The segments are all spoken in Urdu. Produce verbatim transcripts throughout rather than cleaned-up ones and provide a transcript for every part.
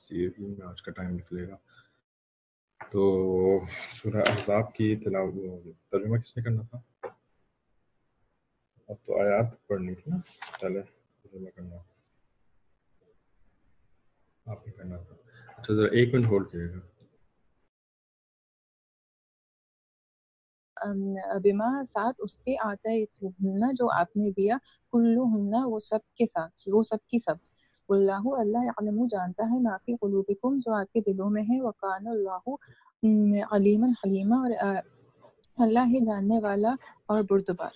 تفسیر ہی میں آج کا ٹائم نکلے گا. تو سورہ احزاب کی تلاوت ترجمہ کس نے کرنا تھا؟ اب تو آیات پڑھنی تھی نا، پہلے ترجمہ کرنا آپ نے کرنا تھا. اچھا ذرا ایک منٹ ہولڈ کیجیے گا. بما ساتھ اس کے آتا ہن جو آپ نے دیا، کلو ہن وہ سب کے ساتھ، وہ سب کی سب. اللہ اللہ یعلم جانتا ہے ما فی قلوبکم جو آپ کے دلوں میں ہے، وکان اللہ علیما حلیما اور اللہ ہی جاننے والا اور بردبار.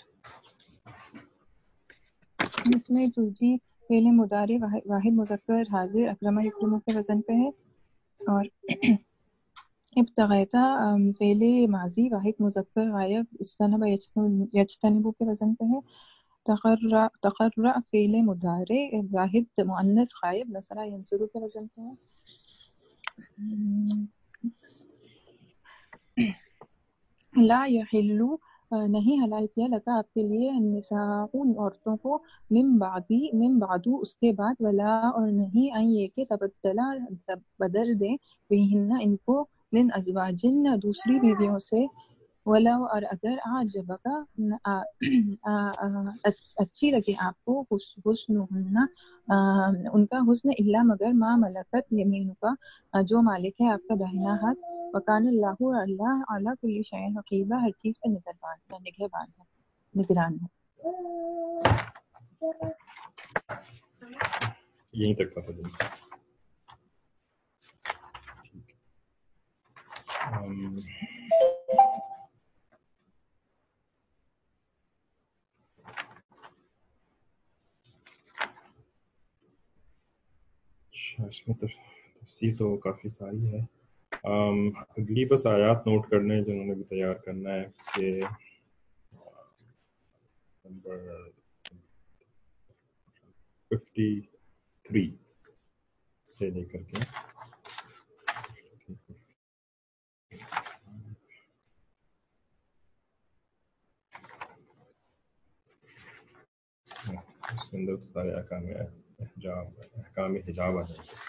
اس میں ترجی فعل مضارع واحد مذکر حاضر اکرمہ یکرمہ کے وزن پہ ہے، اور ابتغیتا فعل ماضی واحد مذکر غائب اجتنب یجتنب کے وزن پہ ہے. تقرع تقرع فعل مضارع واحد مؤنث غائب نصر ینصر کے وزن پہ ہے. لا یحل نہیں حلال کیا لگا آپ کے لیے النساء عورتوں کو من بعدی من بعدو اس کے بعد، ولا اور نہیں ان یہ کہ تبدلا بدل دیں بہن ان کو من ازواجن دوسری بیویوں سے، ولا اور اگر اعجبک اچھی لگے آپ کو حسن ان کا حسن الا مگر ما ملکت یمین کا جو مالک ہے آپ کا داہنا ہاتھ. وکان اللہ اللہ اعلی کل شیء رقیبا ہر چیز پہ نگہبان ہے نگہبان ہے نگران ہے. یہیں تک تھا ترجمہ. ام، اچھا، اس میں تف- تفسیر تو کافی ساری ہے. ام، اگلی بس آیات نوٹ کرنے ہیں جنہوں نے بھی تیار کرنا ہے کہ نمبر ففٹی تھری سے لے کر کے اس کے اندر سارے احکام حجاب احکام حجاب آ جائیں گے.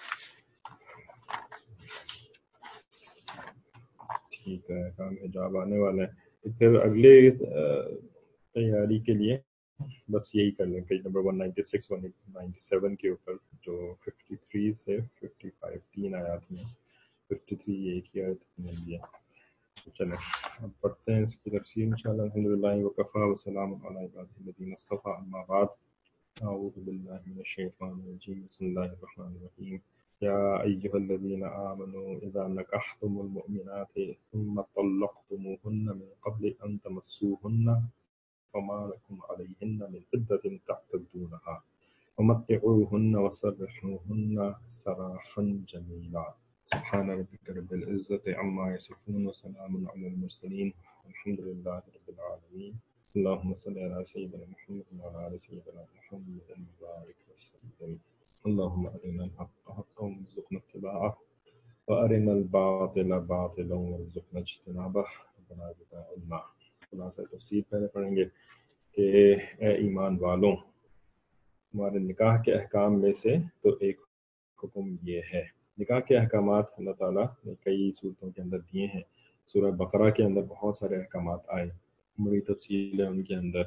ٹھیک ہے، احکام حجاب آنے والے ہیں. پھر اگلے تیاری کے لیے بس یہی کر لیں page number one ninety six one ninety seven کے اوپر جو ففٹی تھری سے ففٹی فائیو تین آیات ہیں. ففٹی تھری ایک ہی آیت مل گیا. چلیں اب پڑھتے ہیں اس کی تفسیر انشاءاللہ. الحمدللہ وکفا وسلام علی عبادہ الذین اصطفیٰ، اما بعد. اعوذ باللہ من الشیطان الرجیم، بسم اللہ الرحمن الرحیم. یا ایہا الذین آمنوا اذا نکحتم المؤمنات ثم طلقتموہن من قبل ان تمسوہن فما لكم عليهن من عدة تعتدونها ومتعوهن وسرحوهن سراحا جميلا. سبحان ربك رب العزة عما يصفون وسلام على المرسلين والحمد لله رب العالمين. اللهم صل على سيدنا محمد وعلى آل سيدنا محمد وبارك وسلم. اللهم أرنا الحق حقا وارزقنا اتباعه وأرنا الباطل باطلا وارزقنا اجتنابه. ربنا زدنا علما. خلاصہ تفسیر پہلے پڑھیں گے کہ اے ایمان والوں، ہمارے نکاح کے احکام میں سے تو ایک حکم یہ ہے. نکاح کے احکامات اللہ تعالیٰ نے کئی صورتوں کے اندر دیے ہیں. سورہ بقرہ کے اندر بہت سارے احکامات آئے، بڑی تفصیل ہے ان کے اندر،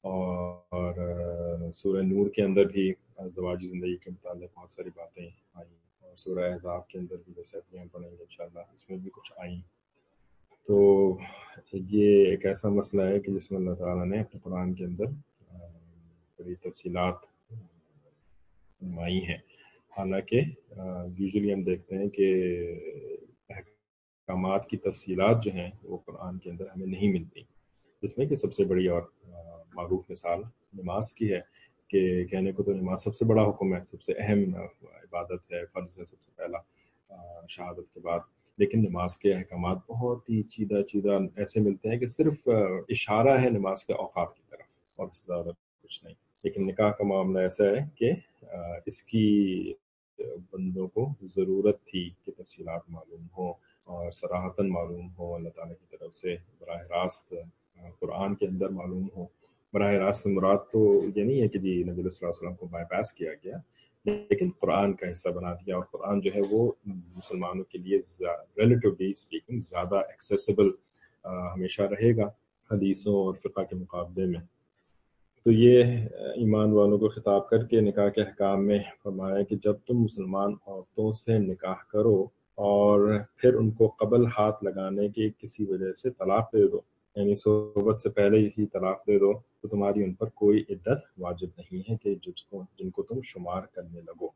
اور سورہ نور کے اندر بھی ازدواجی زندگی کے متعلق بہت ساری باتیں آئیں، اور سورہ احزاب کے اندر بھی جیسے ابھی ہم پڑھیں گے انشاءاللہ اس میں بھی کچھ آئیں. تو یہ ایک ایسا مسئلہ ہے کہ جس میں اللہ تعالیٰ نے اپنے قرآن کے اندر بڑی تفصیلات فرمائی ہیں. حالانکہ یوزلی ہم دیکھتے ہیں کہ احکامات کی تفصیلات جو ہیں وہ قرآن کے اندر ہمیں نہیں ملتی. جس میں کہ سب سے بڑی اور معروف مثال نماز کی ہے کہ کہنے کو تو نماز سب سے بڑا حکم ہے، سب سے اہم عبادت ہے، فرض ہے سب سے پہلا شہادت کے بعد. لیکن نماز کے احکامات بہت ہی چیدہ چیدہ ایسے ملتے ہیں کہ صرف اشارہ ہے نماز کے اوقات کی طرف اور اس سے زیادہ کچھ نہیں. لیکن نکاح کا معاملہ ایسا ہے کہ اس کی بندوں کو ضرورت تھی کہ تفصیلات معلوم ہوں اور صراحتاً معلوم ہو، اللہ تعالیٰ کی طرف سے براہ راست قرآن کے اندر معلوم ہو. براہ راست مراد تو یہ نہیں ہے کہ جی نبی صلی اللہ علیہ وسلم کو بائی پاس کیا گیا، لیکن قرآن کا حصہ بنا دیا، اور قرآن جو ہے وہ مسلمانوں کے لیے ریلیٹیولی اسپیکنگ زیادہ ایکسیسیبل ہمیشہ رہے گا حدیثوں اور فقہ کے مقابلے میں۔ تو یہ ایمان والوں کو خطاب کر کے نکاح کے احکام میں فرمایا کہ جب تم مسلمان عورتوں سے نکاح کرو اور پھر ان کو قبل ہاتھ لگانے کی کسی وجہ سے طلاق دے دو، یعنی صحبت سے پہلے ہی طلاق دے دو، تو تمہاری ان پر کوئی عدت واجب نہیں ہے کہ جس کو جن کو تم شمار کرنے لگو،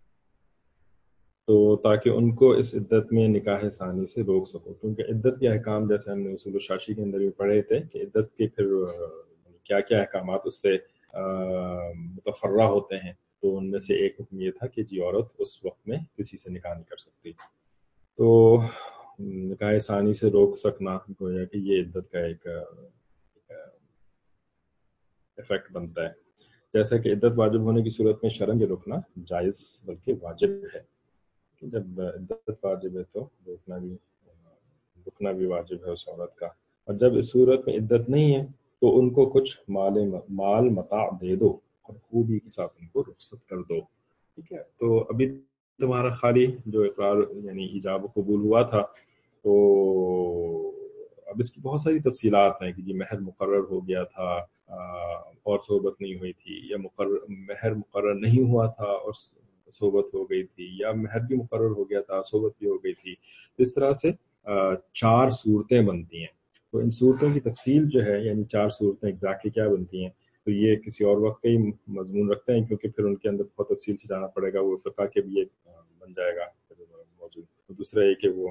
تو تاکہ ان کو اس عدت میں نکاح ثانی سے روک سکو، کیونکہ عدت کے احکام جیسے ہم نے اصول الشاشی کے اندر بھی پڑھے تھے کہ عدت کے پھر کیا کیا احکامات اس سے متفرع ہوتے ہیں، تو ان میں سے ایک حکم یہ تھا کہ جی عورت اس وقت میں کسی سے نکاح نہیں کر سکتی، تو نکاح ثانی سے روک سکنا گویا کہ یہ عدت کا ایک افیکٹ بنتا ہے، جیسا کہ عدت واجب ہونے کی صورت میں شرعاً یہ رکنا جائز بلکہ واجب ہے، جب عدت واجب ہے تو روکنا بھی رکنا بھی واجب ہے اس عورت کا، اور جب اس صورت میں عدت نہیں ہے تو ان کو کچھ مال مال متاع دے دو اور خوبی کے ساتھ ان کو رخصت کر دو، ٹھیک ہے۔ تو ابھی تمہارا خالی جو اقرار یعنی ایجاب و قبول ہوا تھا، تو اب اس کی بہت ساری تفصیلات ہیں کہ جی مہر مقرر ہو گیا تھا اور صحبت نہیں ہوئی تھی، یا مقرر مہر مقرر نہیں ہوا تھا اور صحبت ہو گئی تھی، یا مہر بھی مقرر ہو گیا تھا صحبت بھی ہو گئی تھی، اس طرح سے چار صورتیں بنتی ہیں، تو ان صورتوں کی تفصیل جو ہے یعنی چار صورتیں ایگزیکٹلی کیا بنتی ہیں، تو یہ کسی اور وقت کا ہی مضمون رکھتے ہیں، کیونکہ پھر ان کے اندر بہت تفصیل سے جانا پڑے گا، وہ فقہ کے بھی ایک بن جائے گا موضوع، تو دوسرا یہ کہ وہ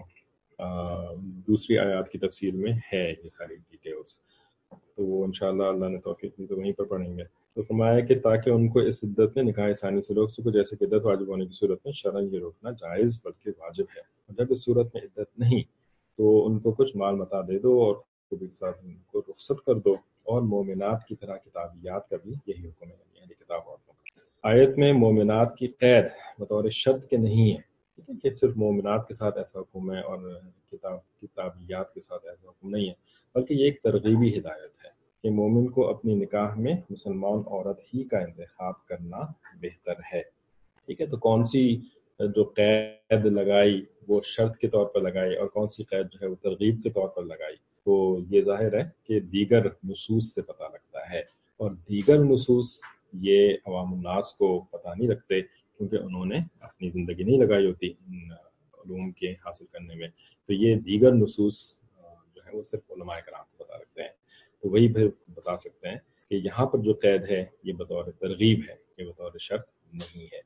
دوسری آیات کی تفصیل میں ہے یہ ساری ڈیٹیلز، تو وہ انشاءاللہ اللہ نے توفیق دی تو وہیں پر پڑھیں گے۔ تو فرمایا کہ تاکہ ان کو اس عدت میں نکاح ثانی سے روک سکو، جیسے کہ عدت واجب ہونے کی صورت میں شرعاً یہ روکنا جائز بلکہ واجب ہے، اور جب اس صورت میں عدت نہیں تو ان کو کچھ مال متاع دے دو اور خوبی کے ساتھ ان کو رخصت کر دو، اور مومنات کی طرح کتابیات کا بھی یہی حکم ہے، یعنی کتاب عورتوں کا۔ آیت میں مومنات کی قید بطور شرط کے نہیں ہے، ٹھیک ہے، کہ صرف مومنات کے ساتھ ایسا حکم ہے اور کتاب کتابیات کے ساتھ ایسا حکم نہیں ہے، بلکہ یہ ایک ترغیبی ہدایت ہے کہ مومن کو اپنی نکاح میں مسلمان عورت ہی کا انتخاب کرنا بہتر ہے، ٹھیک ہے۔ تو کون سی جو قید لگائی وہ شرط کے طور پر لگائی اور کون سی قید جو ہے وہ ترغیب کے طور پر لگائی، تو یہ ظاہر ہے کہ دیگر نصوص سے پتہ لگتا ہے، اور دیگر نصوص یہ عوام الناس کو پتہ نہیں رکھتے، کیونکہ انہوں نے اپنی زندگی نہیں لگائی ہوتی ان علوم کے حاصل کرنے میں، تو یہ دیگر نصوص جو ہے وہ صرف علماء کرام کو پتہ رکھتے ہیں، تو وہی پھر بتا سکتے ہیں کہ یہاں پر جو قید ہے یہ بطور ترغیب ہے، یہ بطور شرط نہیں ہے۔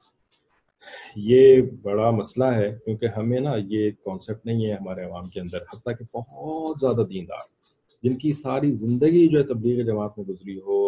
یہ بڑا مسئلہ ہے کیونکہ ہمیں نا یہ کانسیپٹ نہیں ہے ہمارے عوام کے اندر، حتیٰ کہ بہت زیادہ دیندار جن کی ساری زندگی جو ہے تبلیغ جماعت میں گزری ہو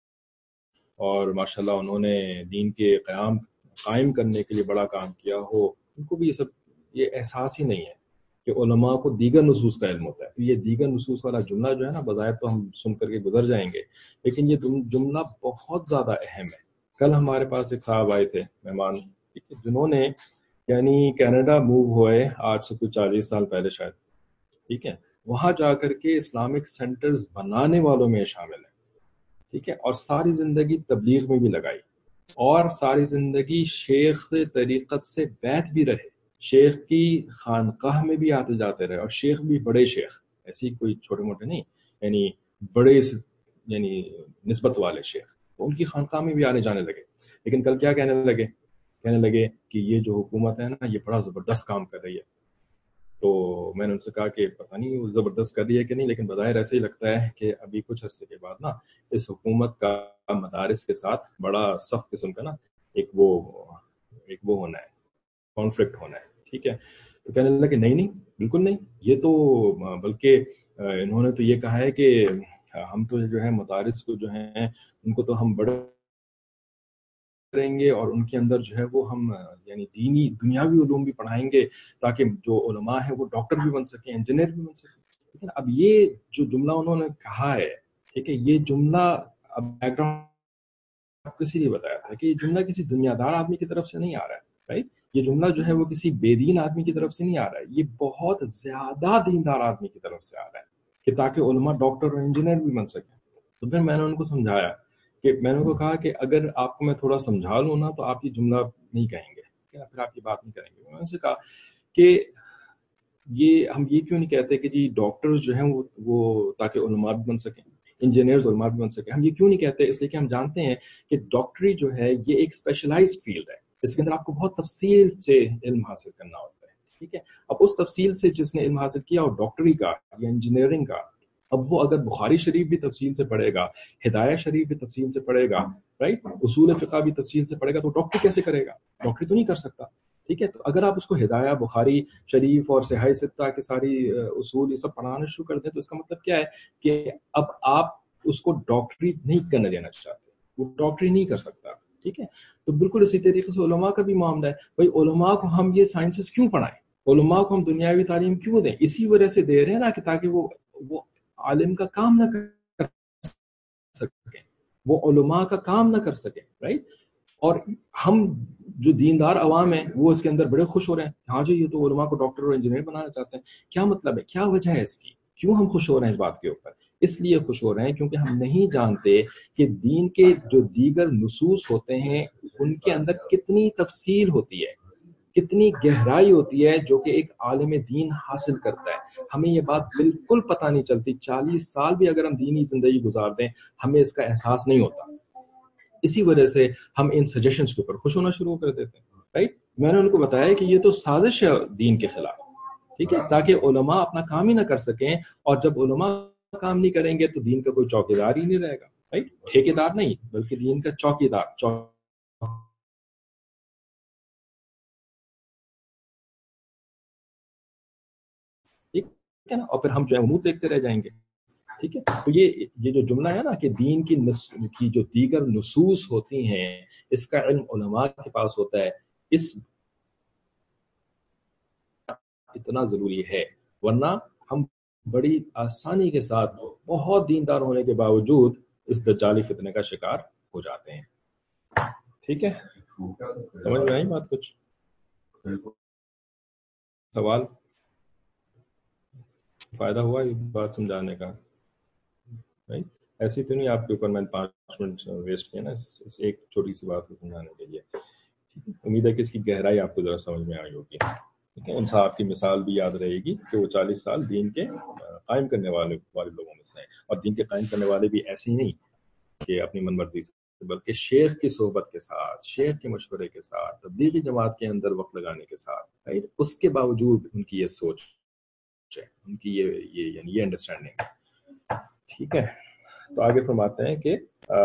اور ماشاءاللہ انہوں نے دین کے قیام قائم کرنے کے لیے بڑا کام کیا ہو، ان کو بھی یہ سب یہ احساس ہی نہیں ہے کہ علماء کو دیگر نصوص کا علم ہوتا ہے، تو یہ دیگر نصوص والا جملہ جو ہے نا بظاہر تو ہم سن کر کے گزر جائیں گے، لیکن یہ جملہ بہت زیادہ اہم ہے۔ کل ہمارے پاس ایک صاحب آئے تھے مہمان، جنہوں نے یعنی کینیڈا موو ہوئے آج سے کچھ چالیس سال پہلے شاید، ٹھیک ہے، وہاں جا کر کے اسلامک سینٹرز بنانے والوں میں شامل ہیں، ٹھیک ہے، اور ساری زندگی تبلیغ میں بھی لگائی اور ساری زندگی شیخ طریقت سے بیعت بھی رہے، شیخ کی خانقاہ میں بھی آتے جاتے رہے، اور شیخ بھی بڑے شیخ، ایسی کوئی چھوٹے موٹے نہیں، یعنی بڑے یعنی نسبت والے شیخ، تو ان کی خانقاہ میں بھی آنے جانے لگے، لیکن کل کیا کہنے لگے کہنے لگے کہ یہ جو حکومت ہے نا یہ بڑا زبردست کام کر رہی ہے، تو میں نے ان سے کہا کہ پتہ نہیں وہ زبردست کر رہی ہے کہ نہیں، لیکن بظاہر ایسے ہی لگتا ہے کہ ابھی کچھ عرصے کے بعد نا اس حکومت کا مدارس کے ساتھ بڑا سخت قسم کا نا ایک وہ ایک وہ ہونا ہے، کانفلکٹ ہونا ہے، ٹھیک ہے۔ تو کہنے لگا کہ نہیں نہیں بالکل نہیں، یہ تو بلکہ انہوں نے تو یہ کہا ہے کہ ہم تو جو ہے مدارس کو جو ہیں ان کو تو ہم بڑے کریں گے اور ان کے اندر جو ہے وہ ہم یعنی دینی دنیاوی علوم بھی پڑھائیں گے تاکہ جو علماء ہیں وہ ڈاکٹر بھی بن سکیں، انجینئر بھی بن سکیں، لیکن اب یہ جو جملہ انہوں نے کہا ہے، ٹھیک ہے، یہ جملہ اب بیک گراؤنڈ کسی نے بتایا تھا کہ یہ جملہ کسی دنیا دار آدمی کی طرف سے نہیں آ رہا ہے، رائٹ، یہ جملہ جو ہے وہ کسی بے دین آدمی کی طرف سے نہیں آ رہا ہے، یہ بہت زیادہ دیندار آدمی کی طرف سے آ رہا ہے کہ تاکہ علماء ڈاکٹر اور انجینئر بھی بن سکیں۔ تو پھر میں نے ان کو سمجھایا کہ میں نے کو کہا کہ اگر آپ کو میں تھوڑا سمجھا لوں نا تو آپ یہ جملہ نہیں کہیں گے, پھر آپ یہ بات نہیں کریں گے. میں نے سے کہا کہ یہ ہم یہ کیوں نہیں کہتے کہ جی ڈاکٹرز جو ہیں وہ وہ تاکہ علماء بھی بن سکیں, انجینئرز علماء بھی بن سکیں. ہم یہ کیوں نہیں کہتے؟ اس لیے کہ ہم جانتے ہیں کہ ڈاکٹری جو ہے یہ ایک اسپیشلائزڈ فیلڈ ہے, اس کے اندر آپ کو بہت تفصیل سے علم حاصل کرنا ہوتا ہے. ٹھیک ہے, اب اس تفصیل سے جس نے علم حاصل کیا اور ڈاکٹری کا یا انجینئرنگ کا, اب وہ اگر بخاری شریف بھی تفصیل سے پڑھے گا, ہدایہ شریف بھی تفصیل سے پڑھے گا, رائٹ, اصول فقہ بھی تفصیل سے پڑھے گا, تو ڈاکٹری کیسے کرے گا؟ ڈاکٹری تو نہیں کر سکتا. ٹھیک ہے, تو اگر آپ اس کو ہدایہ, بخاری شریف اور صحیح ستہ کے ساری اصول یہ سب پڑھانا شروع کر دیں تو اس کا مطلب کیا ہے کہ اب آپ اس کو ڈاکٹری نہیں کرنے دینا چاہتے, وہ ڈاکٹری نہیں کر سکتا. ٹھیک ہے, تو بالکل اسی طریقے سے علماء کا بھی معاملہ ہے. بھائی علماء کو ہم یہ سائنسز کیوں پڑھائیں؟ علماء کو ہم دنیاوی تعلیم کیوں دیں؟ اسی وجہ سے دے رہے ہیں نا کہ تاکہ وہ وہ عالم کا کام نہ کر سکیں, وہ علماء کا کام نہ کر سکیں, رائٹ. اور ہم جو دیندار عوام ہیں وہ اس کے اندر بڑے خوش ہو رہے ہیں, ہاں جی یہ تو علماء کو ڈاکٹر اور انجینئر بنانا چاہتے ہیں. کیا مطلب ہے, کیا وجہ ہے اس کی, کیوں ہم خوش ہو رہے ہیں اس بات کے اوپر؟ اس لیے خوش ہو رہے ہیں کیونکہ ہم نہیں جانتے کہ دین کے جو دیگر نصوص ہوتے ہیں ان کے اندر کتنی تفصیل ہوتی ہے, کتنی گہرائی ہوتی ہے جو کہ ایک عالم دین حاصل کرتا ہے. ہمیں یہ بات بالکل پتہ نہیں چلتی. چالیس سال بھی اگر ہم دینی زندگی گزار دیں ہمیں اس کا احساس نہیں ہوتا. اسی وجہ سے ہم ان سجیشنز کے اوپر خوش ہونا شروع کر دیتے ہیں, رائٹ. میں نے ان کو بتایا کہ یہ تو سازش ہے دین کے خلاف, ٹھیک ہے, تاکہ علماء اپنا کام ہی نہ کر سکیں, اور جب علماء کام نہیں کریں گے تو دین کا کوئی چوکیدار ہی نہیں رہے گا, رائٹ. ٹھیکیدار نہیں بلکہ دین کا چوکیدار. ٹھیک ہے نا, اور پھر ہم جو ہے منہ دیکھتے رہ جائیں گے. ٹھیک ہے, تو یہ یہ جو جملہ ہے نا کہ دین کی نس کی جو دیگر نصوص ہوتی ہیں اس کا علم علماء کے پاس ہوتا ہے, اس اتنا ضروری ہے, ورنہ ہم بڑی آسانی کے ساتھ بہت دیندار ہونے کے باوجود اس دجالی فتنے کا شکار ہو جاتے ہیں. ٹھیک ہے, سمجھ میں آئی بات؟ کچھ سوال, فائدہ ہوا یہ بات سمجھانے کا؟ نہیں ایسی تو نہیں آپ کے اوپر میں پانچ منٹ ویسٹ کیا نا اس ایک چھوٹی سی بات کو سمجھانے کے لیے. امید ہے کہ اس کی گہرائی آپ کو ذرا سمجھ میں آئی ہوگی. ٹھیک ہے, ان صاحب کی مثال بھی یاد رہے گی کہ وہ چالیس سال دین کے قائم کرنے والے والے لوگوں میں سے ہیں, اور دین کے قائم کرنے والے بھی ایسے ہی نہیں کہ اپنی من مرضی سے, بلکہ شیخ کی صحبت کے ساتھ, شیخ کے مشورے کے ساتھ, تبلیغی جماعت کے اندر وقت لگانے کے ساتھ, اس کے باوجود ان کی یہ سوچ ہے, ان کی یہ یہ یعنی یہ انڈرسٹینڈنگ. ٹھیک ہے, تو آگے فرماتے ہیں کہ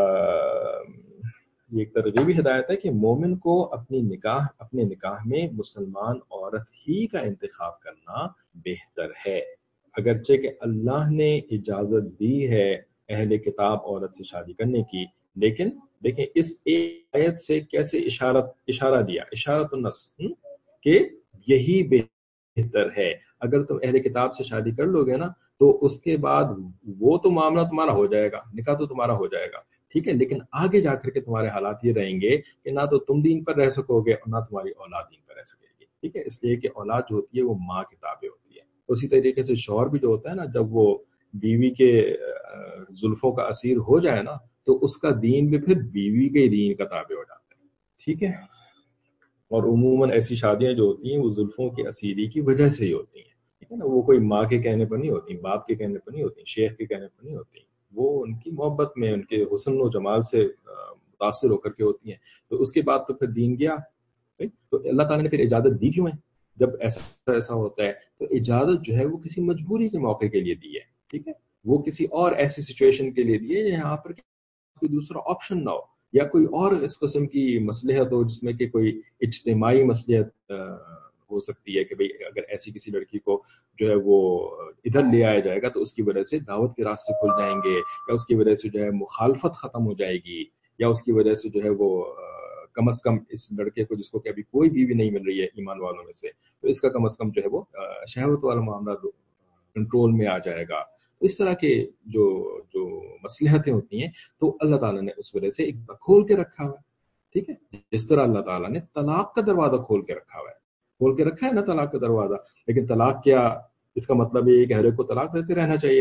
یہ ایک ترغیبی ہدایت ہے کہ مومن کو اپنی نکاح اپنے نکاح میں مسلمان عورت ہی کا انتخاب کرنا بہتر ہے, اگرچہ کہ اللہ نے اجازت دی ہے اہل کتاب عورت سے شادی کرنے کی, لیکن دیکھیں اس آیت سے کیسے اشارت اشارہ دیا, اشارت النص, کہ یہی بہتر ہے. اگر تم اہل کتاب سے شادی کر لو گے نا تو اس کے بعد وہ تو معاملہ تمہارا ہو جائے گا, نکاح تو تمہارا ہو جائے گا, ٹھیک ہے, لیکن آگے جا کر کے تمہارے حالات یہ رہیں گے کہ نہ تو تم دین پر رہ سکو گے اور نہ تمہاری اولاد دین پر رہ سکے گی. ٹھیک ہے, اس لیے کہ اولاد جو ہوتی ہے وہ ماں کی تابع ہوتی ہے. اسی طریقے سے شوہر بھی جو ہوتا ہے نا, جب وہ بیوی کے زلفوں کا اسیر ہو جائے نا تو اس کا دین بھی پھر بیوی کے دین کا تابع ہو جاتا ہے. ٹھیک ہے, اور عموماً ایسی شادیاں جو ہوتی ہیں وہ زلفوں کی اسیری کی وجہ سے ہی ہوتی ہیں. ٹھیک ہے نا, وہ کوئی ماں کے کہنے پر نہیں ہوتی, باپ کے کہنے پر نہیں ہوتی, شیخ کے کہنے پر نہیں ہوتی, وہ ان کی محبت میں, ان کے حسن و جمال سے متاثر ہو کر کے ہوتی ہیں. تو اس کے بعد تو پھر دین گیا. تو اللہ تعالیٰ نے پھر اجازت دی کیوں ہے؟ جب ایسا ایسا ہوتا ہے تو اجازت جو ہے وہ کسی مجبوری کے موقع کے لیے دی ہے. ٹھیک ہے, وہ کسی اور ایسی سچویشن کے لیے دی ہے یہاں پر کوئی دوسرا آپشن نہ ہو, یا کوئی اور اس قسم کی مصلحت ہو جس میں کہ کوئی اجتماعی مصلحت ہو سکتی ہے کہ بھئی اگر ایسی کسی لڑکی کو جو ہے وہ ادھر لے آیا جائے گا تو اس کی وجہ سے دعوت کے راستے کھل جائیں گے, یا اس کی وجہ سے جو ہے مخالفت ختم ہو جائے گی, یا اس کی وجہ سے جو ہے وہ کم از کم اس لڑکے کو جس کو کہ ابھی کوئی بیوی نہیں مل رہی ہے ایمان والوں میں سے, تو اس کا کم از کم جو ہے وہ شہوت والا معاملہ کنٹرول میں آ جائے گا. تو اس طرح کے جو جو مصلحتیں ہوتی ہیں تو اللہ تعالیٰ نے اس وجہ سے ایک کھول کے رکھا ہوا ہے. ٹھیک ہے, جس طرح اللہ تعالیٰ نے طلاق کا دروازہ کھول کے رکھا ہوا ہے, کھول کے رکھا ہے نا طلاق کا دروازہ, لیکن طلاق کیا اس کا مطلب یہ کہ ہر ایک کو طلاق دیتے رہنا چاہیے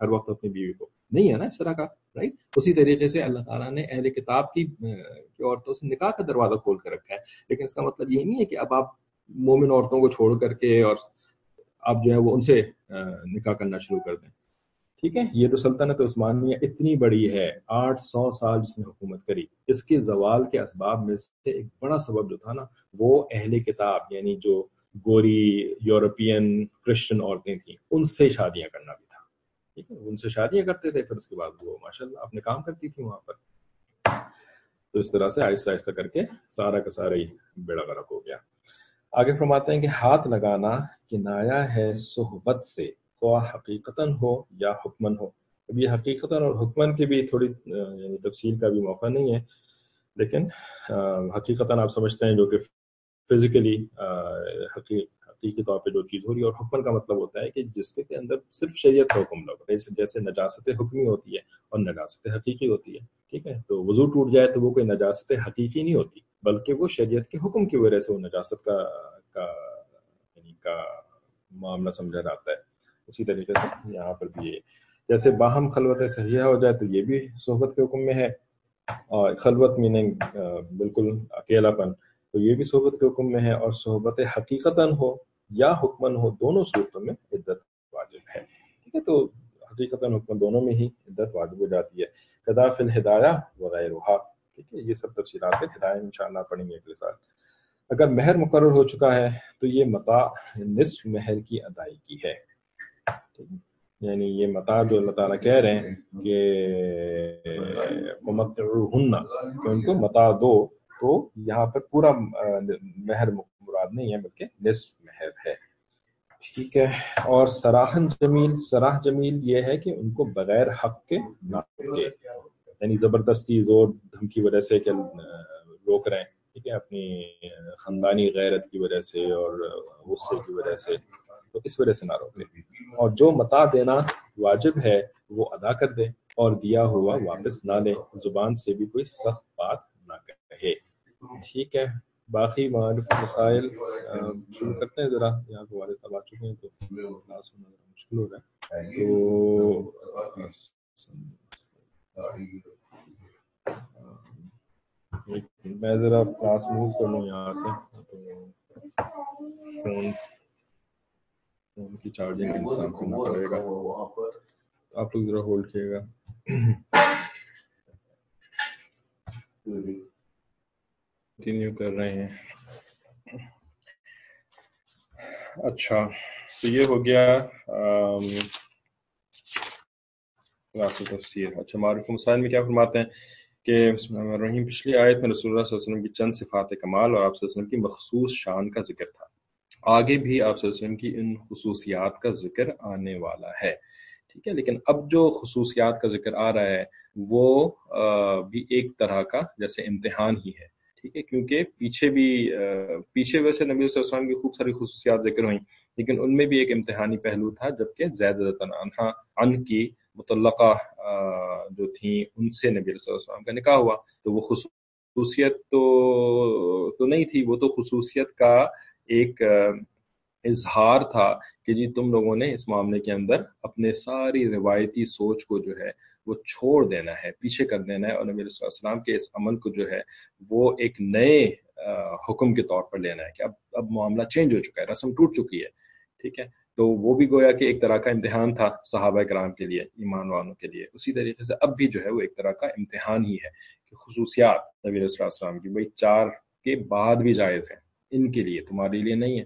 ہر وقت اپنی بیوی کو، نہیں ہے نا اس طرح کا، رائٹ. اسی طریقے سے اللہ تعالیٰ نے اہل کتاب کی عورتوں سے نکاح کا دروازہ کھول کر رکھا ہے، لیکن اس کا مطلب یہ نہیں ہے کہ اب آپ مومن عورتوں کو چھوڑ کر کے اور آپ جو ہے وہ ان سے نکاح کرنا شروع کر دیں. ٹھیک ہے، یہ تو سلطنت عثمانیہ اتنی بڑی ہے، آٹھ سو سال جس نے حکومت کری، اس کے زوال کے اسباب میں سے ایک بڑا سبب جو تھا نا وہ اہل کتاب یعنی جو گوری یورپین کرسچن عورتیں تھیں ان سے شادیاں کرنا بھی تھا. ٹھیک ہے، ان سے شادیاں کرتے تھے، پھر اس کے بعد وہ ماشاء اللہ اپنے کام کرتی تھی وہاں پر. تو اس طرح سے آہستہ آہستہ کر کے سارا کا سارا ہی بیڑا غرق ہو گیا. آگے فرماتے ہیں کہ ہاتھ لگانا کنایا ہے صحبت سے، خواہ حقیقتاً ہو یا حکمن ہو. اب یہ حقیقتاً اور حکمن کی بھی تھوڑی یعنی تفصیل کا بھی موقع نہیں ہے، لیکن حقیقتاً آپ سمجھتے ہیں جو کہ فزیکلی حقیقی طور پہ جو چیز ہو رہی ہے، اور حکمن کا مطلب ہوتا ہے کہ جس کے اندر صرف شریعت کا حکم لگتا ہے، جیسے نجاست حکمی ہوتی ہے اور نجاست حقیقی ہوتی ہے. ٹھیک ہے، تو وضو ٹوٹ جائے تو وہ کوئی نجاست حقیقی نہیں ہوتی، بلکہ وہ شریعت کے حکم کی وجہ سے وہ نجاست کا کا یعنی کا معاملہ سمجھا جاتا ہے. اسی طریقے سے یہاں پر بھی یہ جیسے باہم خلوت صحیحہ ہو جائے تو یہ بھی صحبت کے حکم میں ہے، اور خلوت میننگ بالکل اکیلا پن تو یہ بھی صحبت کے حکم میں ہے، اور صحبت حقیقتاً ہو یا حکمن ہو دونوں صورتوں میں عدت واجب ہے. ٹھیک ہے، تو حقیقتاً حکم دونوں میں ہی عدت واجب ہو جاتی ہے. قضا فی الہدایہ وغیرہ. ٹھیک ہے، یہ سب تفصیلات ہیں، ہدایہ انشاءاللہ پڑھیں گے اگلے سال. اگر مہر مقرر ہو چکا ہے تو یہ متاع نصف مہر کی ادائیگی ہے. یعنی یہ متاع جو اللہ تعالیٰ کہہ رہے ہیں کہ ومتعوہن کہ ان کو متاع دو، تو یہاں پر پورا مہر مراد نہیں ہے بلکہ نصف مہر ہے. ٹھیک ہے، اور سراحن جمیل، سراح جمیل یہ ہے کہ ان کو بغیر حق کے نہ روکے، یعنی زبردستی زور دھمکی وجہ سے کہ روک رہے ہیں. ٹھیک ہے، اپنی خاندانی غیرت کی وجہ سے اور غصے کی وجہ سے، تو اس وجہ سے نہ روکے. اور جو متاع دینا واجب ہے وہ ادا کر دے، اور دیا ہوا واپس نہ لے، زبان سے بھی کوئی سخت بات نہ کہے. ٹھیک ہے، باقی معرف مسائل شروع کرتے ہیں. ذرا یہاں پہ والد صاحب آ چکے ہیں تو کلاس ہونا ذرا مشکل ہو رہا ہے، تو میں ذرا کلاس موو کر لوں یہاں سے، تو فون فون کی چارجنگ انتظام کرنا پڑے گا. آپ لوگ ذرا ہولڈ کیے گا. کنٹینیو کر رہے ہیں. اچھا، تو یہ ہو گیا کلاس و تفسیر. اچھا، معروف مسائل میں کیا فرماتے ہیں کہ بسم اللہ الرحمن الرحیم پچھلی آیت میں رسول اللہ صلی اللہ علیہ وسلم کی چند صفات کمال اور آپ صلی اللہ علیہ وسلم کی مخصوص شان کا ذکر تھا. آگے بھی آپ صلی اللہ علیہ وسلم کی ان خصوصیات کا ذکر آنے والا ہے. ٹھیک ہے، لیکن اب جو خصوصیات کا ذکر آ رہا ہے وہ بھی ایک طرح کا جیسے امتحان ہی ہے. ٹھیک ہے، کیونکہ پیچھے بھی پیچھے ویسے نبی صلی اللہ علیہ وسلم کی خوب ساری خصوصیات ذکر ہوئیں، لیکن ان میں بھی ایک امتحانی پہلو تھا، جبکہ زید عنہا عن کی متعلقہ جو تھیں ان سے نبی صلی اللہ علیہ وسلم کا نکاح ہوا، تو وہ خصوصیت تو تو نہیں تھی، وہ تو خصوصیت کا ایک اظہار تھا کہ جی تم لوگوں نے اس معاملے کے اندر اپنے ساری روایتی سوچ کو جو ہے وہ چھوڑ دینا ہے، پیچھے کر دینا ہے، اور نبی صلی اللہ علیہ وسلم کے اس عمل کو جو ہے وہ ایک نئے حکم کے طور پر لینا ہے کہ اب اب معاملہ چینج ہو چکا ہے، رسم ٹوٹ چکی ہے. ٹھیک ہے، تو وہ بھی گویا کہ ایک طرح کا امتحان تھا صحابہ کرام کے لیے، ایمان والوں کے لیے. اسی طریقے سے اب بھی جو ہے وہ ایک طرح کا امتحان ہی ہے کہ خصوصیات نبی صلی اللہ علیہ وسلم کی بھائی چار کے بعد بھی جائز ہیں، ان کے لیے تمہارے لیے نہیں ہے.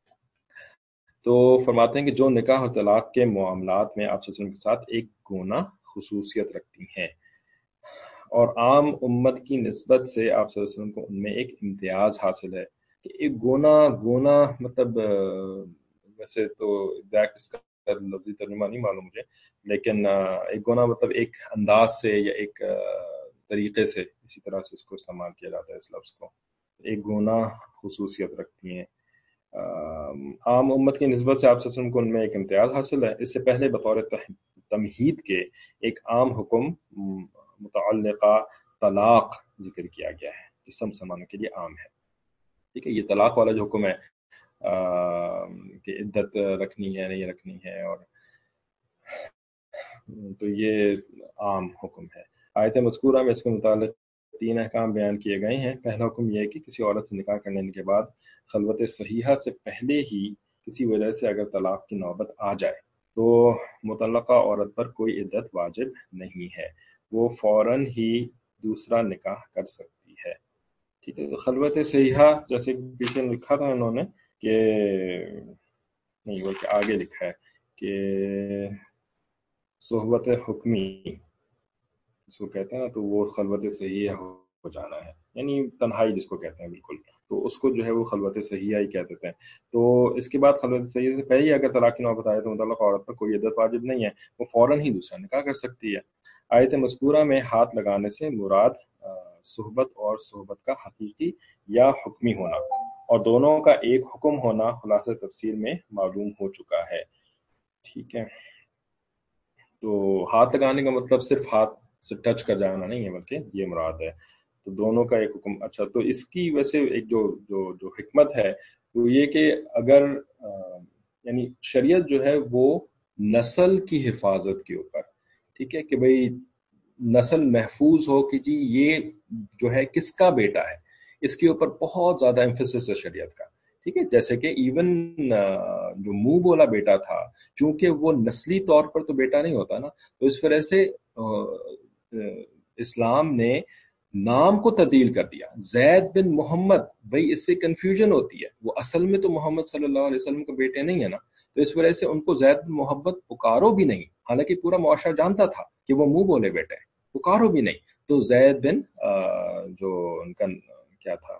تو فرماتے ہیں کہ جو نکاح اور طلاق کے معاملات میں آپ صلی اللہ علیہ وسلم کے ساتھ ایک گونا خصوصیت رکھتی ہیں، اور عام امت کی نسبت سے آپ صلی اللہ علیہ وسلم کو ان میں ایک امتیاز حاصل ہے. کہ ایک گونا گونا مطلب ویسے تو ایگزیکٹ اس کا لفظی ترجمہ نہیں معلوم مجھے، لیکن ایک گونا مطلب ایک انداز سے یا ایک طریقے سے، اسی طرح سے اس کو استعمال کیا جاتا ہے اس لفظ کو. ایک گونا خصوصیت رکھتی ہیں عام امت کی نسبت سے آپ صلی اللہ علیہ وسلم کو ان میں ایک امتیاز حاصل ہے. اس سے پہلے بطور تمہید کے ایک عام حکم متعلقہ طلاق ذکر کیا گیا ہے جو سب مسلمانوں کے لیے عام ہے. ٹھیک ہے، یہ طلاق والا جو حکم ہے کہ عدت رکھنی ہے نہیں رکھنی ہے، اور تو یہ عام حکم ہے. آیت مذکورہ میں اس کے متعلق تین احکام بیان کیے گئے ہیں. پہلا حکم یہ ہے کہ کسی عورت سے نکاح کرنے کے بعد خلوت صحیحہ سے پہلے ہی کسی وجہ سے اگر طلاق کی نوبت آ جائے تو متعلقہ عورت پر کوئی عدت واجب نہیں ہے، وہ فوراً ہی دوسرا نکاح کر سکتی ہے. ٹھیک ہے. خلوت صحیحہ جیسے پیچھے لکھا تھا انہوں نے کہ نہیں، بلکہ آگے لکھا ہے کہ صحبت حکمی جس کو کہتے ہیں نا، تو وہ خلوت صحیحہ ہو جانا ہے، یعنی تنہائی جس کو کہتے ہیں بالکل، تو اس کو جو ہے وہ خلوت صحیحہ ہی کہہ دیتے ہیں. تو اس کے بعد خلوت صحیحہ سے پہلے اگر طلاق کی نوبت آئے تو متعلقہ عورت پر کوئی عدت واجب نہیں ہے، وہ فوراً ہی دوسرا نکاح کر سکتی ہے. آیت مذکورہ میں ہاتھ لگانے سے مراد صحبت اور صحبت کا حقیقی یا حکمی ہونا اور دونوں کا ایک حکم ہونا خلاصہ تفسیر میں معلوم ہو چکا ہے. ٹھیک ہے. تو ہاتھ لگانے کا مطلب صرف ہاتھ سے ٹچ کر جانا نہیں ہے، بلکہ یہ مراد ہے. تو دونوں کا ایک حکم. اچھا، تو اس کی ویسے ایک جو جو جو حکمت ہے وہ یہ کہ اگر یعنی شریعت جو ہے وہ نسل کی حفاظت کے اوپر، ٹھیک ہے، کہ بھئی نسل محفوظ ہو کہ جی یہ جو ہے کس کا بیٹا ہے، اس کے اوپر بہت زیادہ ایمفیسس ہے شریعت کا. ٹھیک ہے. جیسے کہ ایون جو منہ بولا بیٹا تھا، چونکہ وہ نسلی طور پر تو بیٹا نہیں ہوتا نا، تو اس وجہ سے اسلام نے نام کو تبدیل کر دیا. زید بن محمد، بھائی اس سے کنفیوژن ہوتی ہے، وہ اصل میں تو محمد صلی اللہ علیہ وسلم کے بیٹے نہیں ہیں نا، تو اس وجہ سے ان کو زید بن محمد پکارو بھی نہیں، حالانکہ پورا معاشرہ جانتا تھا کہ وہ منہ بولے بیٹے ہیں، پکارو بھی نہیں. تو زید بن جو ان کا کیا تھا،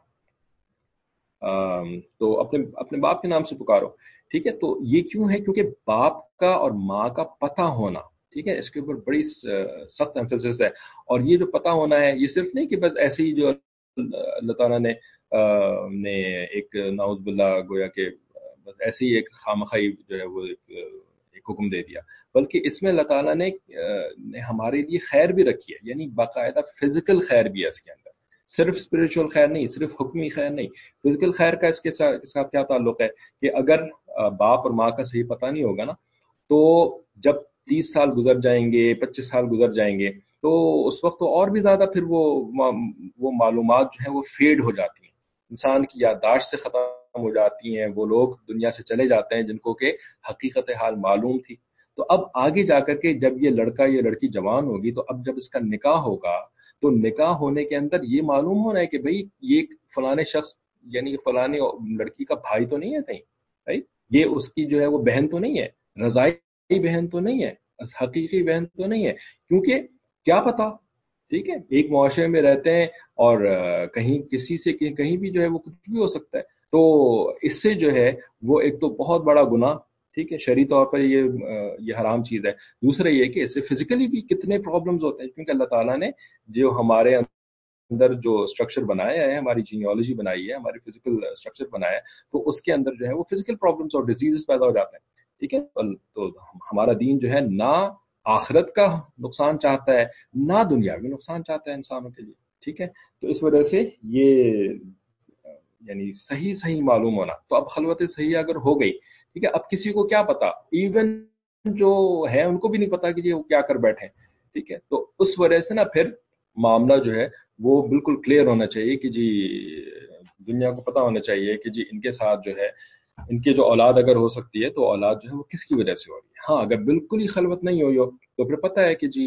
تو اپنے اپنے باپ کے نام سے پکارو. ٹھیک ہے. تو یہ کیوں ہے؟ کیونکہ باپ کا اور ماں کا پتہ ہونا، ٹھیک ہے، اس کے اوپر بڑی سخت ایمفیسس ہے. اور یہ جو پتہ ہونا ہے یہ صرف نہیں کہ بس ایسے ہی جو اللہ تعالیٰ نے نے ایک نعوذ باللہ گویا کہ بس ایسے ہی ایک خامخائی جو ہے وہ ایک حکم دے دیا، بلکہ اس میں اللہ تعالیٰ نے ہمارے لیے خیر بھی رکھی ہے، یعنی باقاعدہ فزیکل خیر بھی ہے اس کے اندر، صرف اسپریچول خیر نہیں، صرف حکمی خیر نہیں. فزیکل خیر کا اس کے ساتھ کیا تعلق ہے کہ اگر باپ اور ماں کا صحیح پتہ نہیں ہوگا نا، تو جب تیس سال گزر جائیں گے، پچیس سال گزر جائیں گے، تو اس وقت تو اور بھی زیادہ پھر وہ وہ معلومات جو ہیں وہ فیڈ ہو جاتی ہیں، انسان کی یادداشت سے ختم ہو جاتی ہیں، وہ لوگ دنیا سے چلے جاتے ہیں جن کو کہ حقیقت حال معلوم تھی. تو اب آگے جا کر کے جب یہ لڑکا یہ لڑکی جوان ہوگی، تو اب جب اس کا نکاح ہوگا تو نکاح ہونے کے اندر یہ معلوم ہونا ہے کہ بھئی یہ فلانے شخص یعنی فلانے لڑکی کا بھائی تو نہیں ہے کہیں، بھائی یہ اس کی جو ہے وہ بہن تو نہیں ہے، رضائی بہن تو نہیں ہے، حقیقی بہن تو نہیں ہے. کیونکہ کیا پتا، ٹھیک ہے، ایک معاشرے میں رہتے ہیں اور کہیں کسی سے کہیں بھی جو ہے وہ کچھ بھی ہو سکتا ہے. تو اس سے جو ہے وہ ایک تو بہت بڑا گناہ، ٹھیک ہے، شرعی طور پر یہ یہ حرام چیز ہے. دوسرا یہ کہ اس سے فزیکلی بھی کتنے پرابلمز ہوتے ہیں، کیونکہ اللہ تعالیٰ نے جو ہمارے اندر جو اسٹرکچر بنایا ہے، ہماری جینیالوجی بنائی ہے، ہماری فزیکل اسٹرکچر بنایا ہے، تو اس کے اندر جو ہے وہ فزیکل پرابلمز اور ڈیزیزز پیدا ہو جاتے ہیں. ٹھیک ہے. تو ہمارا دین جو ہے نہ آخرت کا نقصان چاہتا ہے نہ دنیاوی نقصان چاہتا ہے انسانوں کے لیے. ٹھیک ہے. تو اس وجہ سے یہ یعنی صحیح صحیح معلوم ہونا. تو اب خلوت صحیح اگر ہو گئی، ٹھیک ہے، اب کسی کو کیا پتا، ایون جو ہے ان کو بھی نہیں پتا کہ یہ کیا کر بیٹھے. ٹھیک ہے. تو اس وجہ سے نا پھر معاملہ جو ہے وہ بالکل کلیئر ہونا چاہیے کہ جی دنیا کو پتا ہونا چاہیے کہ جی ان کے ساتھ جو ہے ان کی جو اولاد اگر ہو سکتی ہے تو اولاد جو ہے وہ کس کی وجہ سے ہو رہی ہے. ہاں، اگر بالکل ہی خلوت نہیں ہوئی ہو تو پھر پتہ ہے کہ جی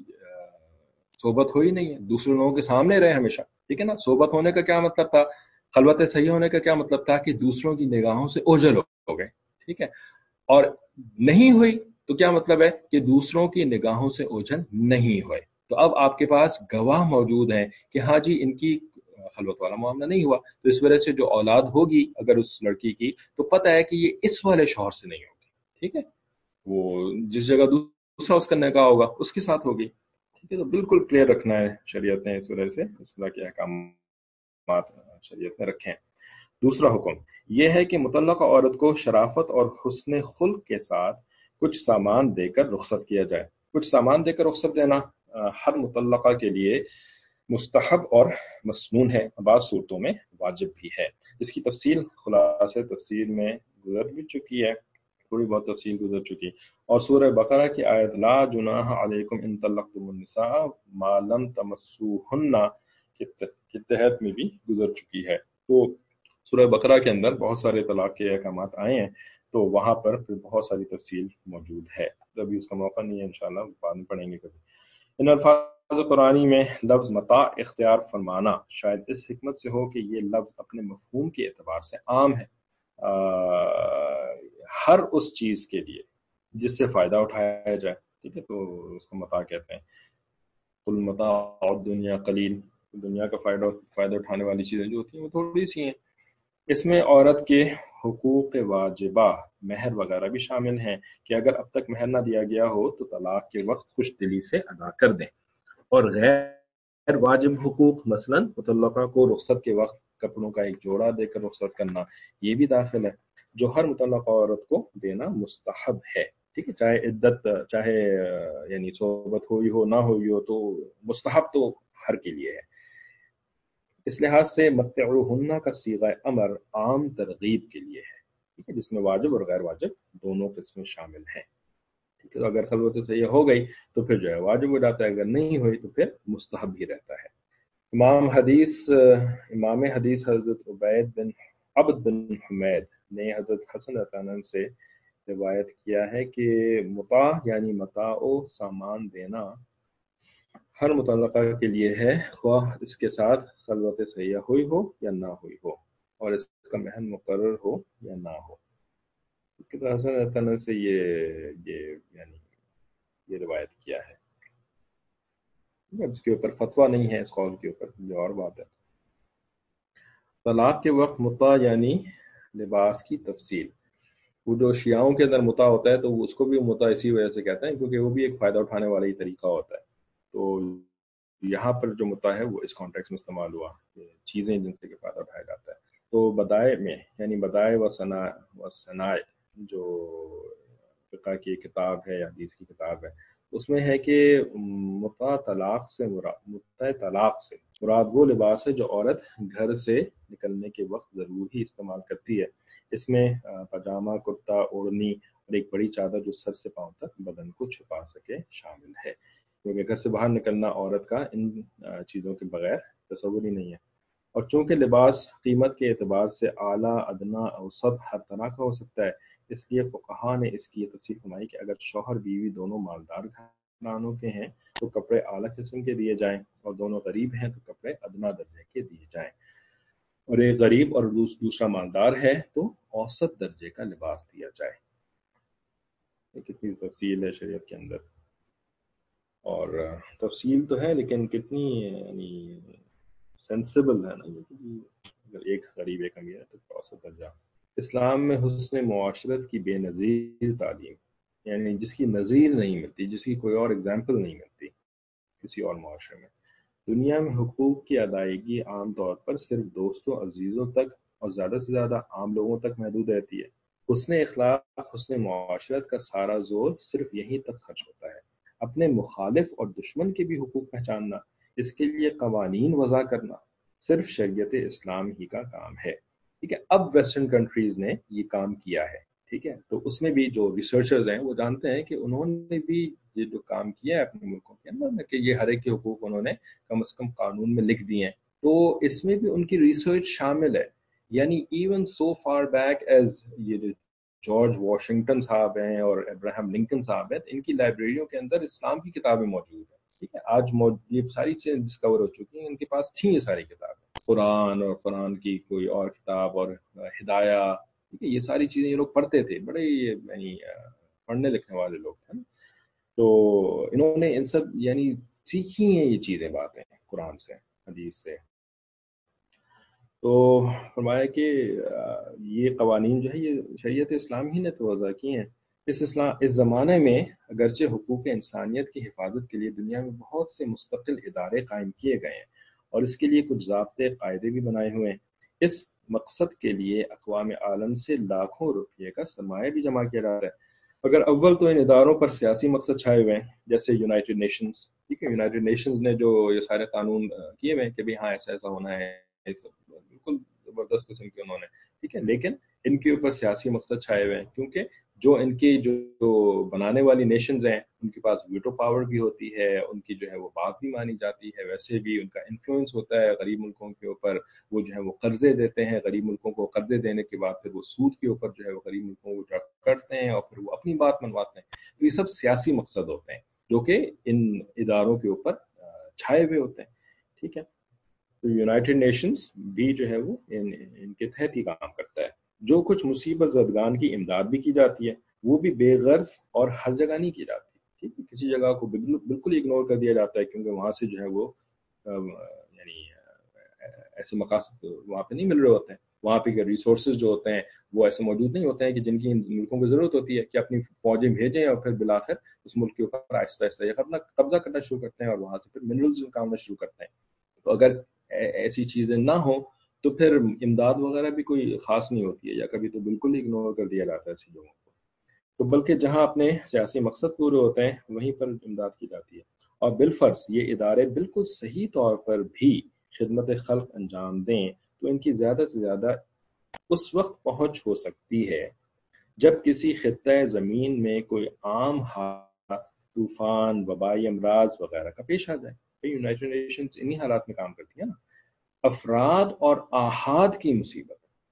صحبت ہوئی نہیں ہے، دوسرے لوگوں کے سامنے رہے ہمیشہ. ٹھیک ہے نا. صحبت ہونے کا کیا مطلب تھا، خلوت صحیح ہونے کا کیا مطلب تھا کہ دوسروں کی نگاہوں سے اوجھل ہو گئے. ٹھیک ہے. اور نہیں ہوئی تو کیا مطلب ہے کہ دوسروں کی نگاہوں سے اوجھل نہیں ہوئے. تو اب آپ کے پاس گواہ موجود ہیں کہ ہاں جی ان کی خلوت والا معاملہ نہیں ہوا، تو اس وجہ سے جو اولاد ہوگی اگر اس لڑکی کی تو پتہ ہے کہ یہ اس والے شوہر سے نہیں ہوگی. ٹھیک ہے. وہ جس جگہ دوسرا اس کا نکاح ہوگا اس کے ساتھ ہوگی. ٹھیک ہے. تو بالکل کلیئر رکھنا ہے شریعت نے، اس وجہ سے اس طرح کے احکامات شریعت نے رکھے ہیں. دوسرا حکم یہ ہے کہ مطلقہ عورت کو شرافت اور حسن خلق کے ساتھ کچھ سامان دے کر رخصت کیا جائے. کچھ سامان دے کر رخصت دینا ہر مطلقہ کے لیے مستحب اور مسنون ہے، بعض صورتوں میں واجب بھی ہے. اس کی تفصیل خلاصہ تفصیل میں گزر بھی چکی ہے. थोड़ी बहुत तफसील गुजर चुकी। और सूरह बकरा की आयत ला जुनाह अलैकुम इन तल्लक़्तुमुन्निसा मा लम तमस्सूहुन्ना के तहत में भी गुजर चुकी है। तो सूरह बकरा के अंदर बहुत सारे तलाक के अहकामात आए हैं, तो वहाँ पर फिर बहुत सारी तफसील मौजूद है। तो अभी उसका मौका नहीं है, इंशाल्लाह बाद में पढ़ेंगे कभी। इन अल्फाज कुरानी में लफ्ज़ मता इख्तियार फरमाना शायद इस हिकमत से हो कि ये लफ्ज़ अपने मफहूम के एतबार से आम है, आ, हर उस चीज़ के लिए जिससे फ़ायदा उठाया जाए, ठीक है, तो उसको मता कहते हैं। कुल मता और दुनिया कलील, दुनिया का फ़ायदा फ़ायदा उठाने वाली चीज़ें जो होती हैं वो थोड़ी सी हैं। इसमें औरत के हुकूक वाजिबा महर वगैरह भी शामिल हैं कि अगर अब तक महर ना दिया गया हो तो तलाक के वक्त खुश दिली से अदा कर दें। और गैर वाजिब हुकूक मसलन मुतल्लका को रुखसत के वक्त कपड़ों का एक जोड़ा देकर रुखसत करना, ये भी दाखिल है, जो हर मुतल्लका औरत को देना मुस्तहब है, ठीक है, चाहे इद्दत चाहे यानी सोबत हुई हो ना हुई हो, तो मुस्तहब तो हर के लिए है। इस लिहाज से मत्तऊहुन्ना का सीगा अमर आम तरगीब के लिए है, ठीक है, जिसमें वाजिब और गैर वाजिब दोनों किस्में शामिल हैं, ठीक है। तो अगर खलवत सही हो गई तो फिर जो है वाजिब हो जाता है, अगर नहीं हुई तो फिर मुस्तहब ही रहता है। इमाम हदीस इमाम हदीस हजरत उबैद बिन अब्द बिन हुमैद ने हजरत हसन अतनन से रिवायत किया है कि मुता यानी मताओ सामान देना हर मुतल्लका के लिए है, ख्वाह इसके साथ खलवत सहिया हुई हो या ना हुई हो, और इसका महल मुकर्रर हो या ना हो। तो हसन अतनन से ये ये यानी ये रिवायत किया है। अब इसके ऊपर फतवा नहीं है इस कौल के ऊपर, ये और बात है। तलाक के वक्त मुता यानी लिबास की तफसील, वो जो शियाओं के अंदर मुता होता है तो उसको भी मुता इसी वजह से कहते हैं क्योंकि वो भी एक फ़ायदा उठाने वाला ही तरीका होता है। तो यहाँ पर जो मुता है वो इस कॉन्टेक्स्ट में इस्तेमाल हुआ, चीज़ें जिनसे फ़ायदा उठाया जाता है। तो बदाए में यानी बदाए व सना व सनाए जो फ़िक़्ह की किताब है या हदीस की किताब है, उसमें है कि मुता तलाक से मुराद मुता तलाक से मुराद वो लिबास है जो औरत घर से निकलने के वक्त ज़रूर ही इस्तेमाल करती है। इसमें पजामा, कुर्ता, ओढ़नी और एक बड़ी चादर जो सर से पांव तक बदन को छुपा सके शामिल है, क्योंकि घर से बाहर निकलना औरत का इन चीज़ों के बगैर तसव्वुर ही नहीं है। और चूंकि लिबास कीमत के एतबार से आला, अदना, औसत हर तरह का हो सकता है, इसलिए फुक़हा ने इसकी तफसील फरमाई कि अगर शौहर बीवी दोनों मालदार घरानों के हैं तो कपड़े आला किस्म के दिए जाएं, और दोनों गरीब हैं तो कपड़े अदना दर्जे के दिए जाएं, और एक गरीब और दूसरा मालदार है तो औसत दर्जे का लिबास दिया जाए। कितनी तफसील है शरीयत के अंदर, और तफसील तो है लेकिन कितनी यानी सेंसिबल है ना, अगर एक गरीब एक अमीर है तो औसत दर्जा। इस्लाम में हुस्न मुआशरत की बेनज़ीर तालीम, यानी जिसकी नज़ीर नहीं मिलती, जिसकी कोई और एग्जाम्पल नहीं मिलती किसी और मुआशरे में। दुनिया में हुकूक की अदायगी आम तौर पर सिर्फ दोस्तों, अजीज़ों तक और ज़्यादा से ज़्यादा आम लोगों तक महदूद रहती है। हुस्न इखलाक, हुस्न मुआशरत का सारा जोर सिर्फ यहीं तक खर्च होता है। अपने मुखालिफ और दुश्मन के भी हुकूक पहचानना, इसके लिए कवानीन वज़ा करना सिर्फ शरीयत इस्लाम ही का काम है, ठीक है। अब वेस्टर्न कंट्रीज ने ये काम किया है, ठीक है, तो उसमें भी जो रिसर्चर्स हैं वो जानते हैं कि उन्होंने भी ये जो काम किया है अपने मुल्कों के अंदर कि ये हर एक के हुकूक उन्होंने कम से कम कानून में लिख दिए हैं, तो इसमें भी उनकी रिसर्च शामिल है। यानी even so far back as ये जॉर्ज वाशिंगटन साहब हैं और अब्राहम लिंकन साहब हैं, इनकी लाइब्रेरियों के अंदर इस्लाम की किताबें मौजूद हैं, ठीक है। आज ये सारी चीजें डिस्कवर हो चुकी हैं, इनके पास थी ये सारी किताबें, कुरान और कुरान की कोई और किताब और हिदाया, ठीक है, ये सारी चीजें ये लोग पढ़ते थे, बड़े यानी पढ़ने लिखने वाले लोग थे, तो इन्होंने इन सब यानी सीखी हैं ये चीजें, बातें कुरान से, हदीस से। तो फरमाया कि ये कवानीन जो है ये शरीयत इस्लाम ही ने तो वज़ा किए हैं। इस इस्लाम इस ज़माने में अगरचे हुकूक इंसानियत की हिफाजत के लिए दुनिया में बहुत से मुस्तकिल इदारे कायम किए गए हैं और इसके लिए कुछ ज़ाब्ते कायदे भी बनाए हुए हैं। इस मकसद के लिए अक़वाम आलम से लाखों रुपये का सरमाया भी जमा किया जा रहा है। अगर अव्वल तो इन इदारों पर सियासी मकसद छाए हुए हैं, जैसे यूनाइटेड नेशंस, ठीक है, यूनाइटेड नेशंस ने जो ये सारे कानून किए हुए हैं कि भाई हाँ ऐसा ऐसा होना है, बिल्कुल जबरदस्त किस्म के उन्होंने, ठीक है, लेकिन इनके ऊपर सियासी मकसद छाए हुए हैं क्योंकि جو ان کی جو, جو بنانے والی نیشنز ہیں ان کے پاس ویٹو پاور بھی ہوتی ہے، ان کی جو ہے وہ بات بھی مانی جاتی ہے، ویسے بھی ان کا انفلوئنس ہوتا ہے غریب ملکوں کے اوپر، وہ جو ہے وہ قرضے دیتے ہیں غریب ملکوں کو، قرضے دینے کے بعد پھر وہ سود کے اوپر جو ہے وہ غریب ملکوں کو کرتے ہیں اور پھر وہ اپنی بات منواتے ہیں. تو یہ سب سیاسی مقصد ہوتے ہیں جو کہ ان اداروں کے اوپر چھائے ہوئے ہوتے ہیں. ٹھیک ہے، تو یونائٹڈ نیشنز بھی جو ہے وہ ان, ان کے تحت ہی کام کرتا ہے. جو کچھ مصیبت زدگان کی امداد بھی کی جاتی ہے وہ بھی بے غرض اور ہر جگہ نہیں کی جاتی. ٹھیک ہے، کسی جگہ کو بالکل اگنور کر دیا جاتا ہے کیونکہ وہاں سے جو ہے وہ یعنی ایسے مقاصد وہاں پہ نہیں مل رہے ہوتے ہیں، وہاں پہ ریسورسز جو ہوتے ہیں وہ ایسے موجود نہیں ہوتے ہیں کہ جن کی ملکوں کو ضرورت ہوتی ہے کہ اپنی فوجیں بھیجیں اور پھر بلاخر اس ملک کے اوپر آہستہ آہستہ یہ اپنا قبضہ کرنا شروع کرتے ہیں اور وہاں سے پھر منرلز نکالنا شروع کرتے ہیں. تو اگر ایسی چیزیں نہ ہوں تو پھر امداد وغیرہ بھی کوئی خاص نہیں ہوتی ہے، یا کبھی تو بالکل ہی اگنور کر دیا جاتا ہے ایسے لوگوں کو. تو بلکہ جہاں اپنے سیاسی مقصد پورے ہوتے ہیں وہیں پر امداد کی جاتی ہے. اور بالفرض یہ ادارے بالکل صحیح طور پر بھی خدمت خلق انجام دیں تو ان کی زیادہ سے زیادہ اس وقت پہنچ ہو سکتی ہے جب کسی خطہ زمین میں کوئی عام حالات، طوفان، وبائی امراض وغیرہ کا پیش آ جائے. یونائٹڈ نیشنز انہی حالات میں کام کرتی ہے نا. افراد اور آحاد کی مصیبت،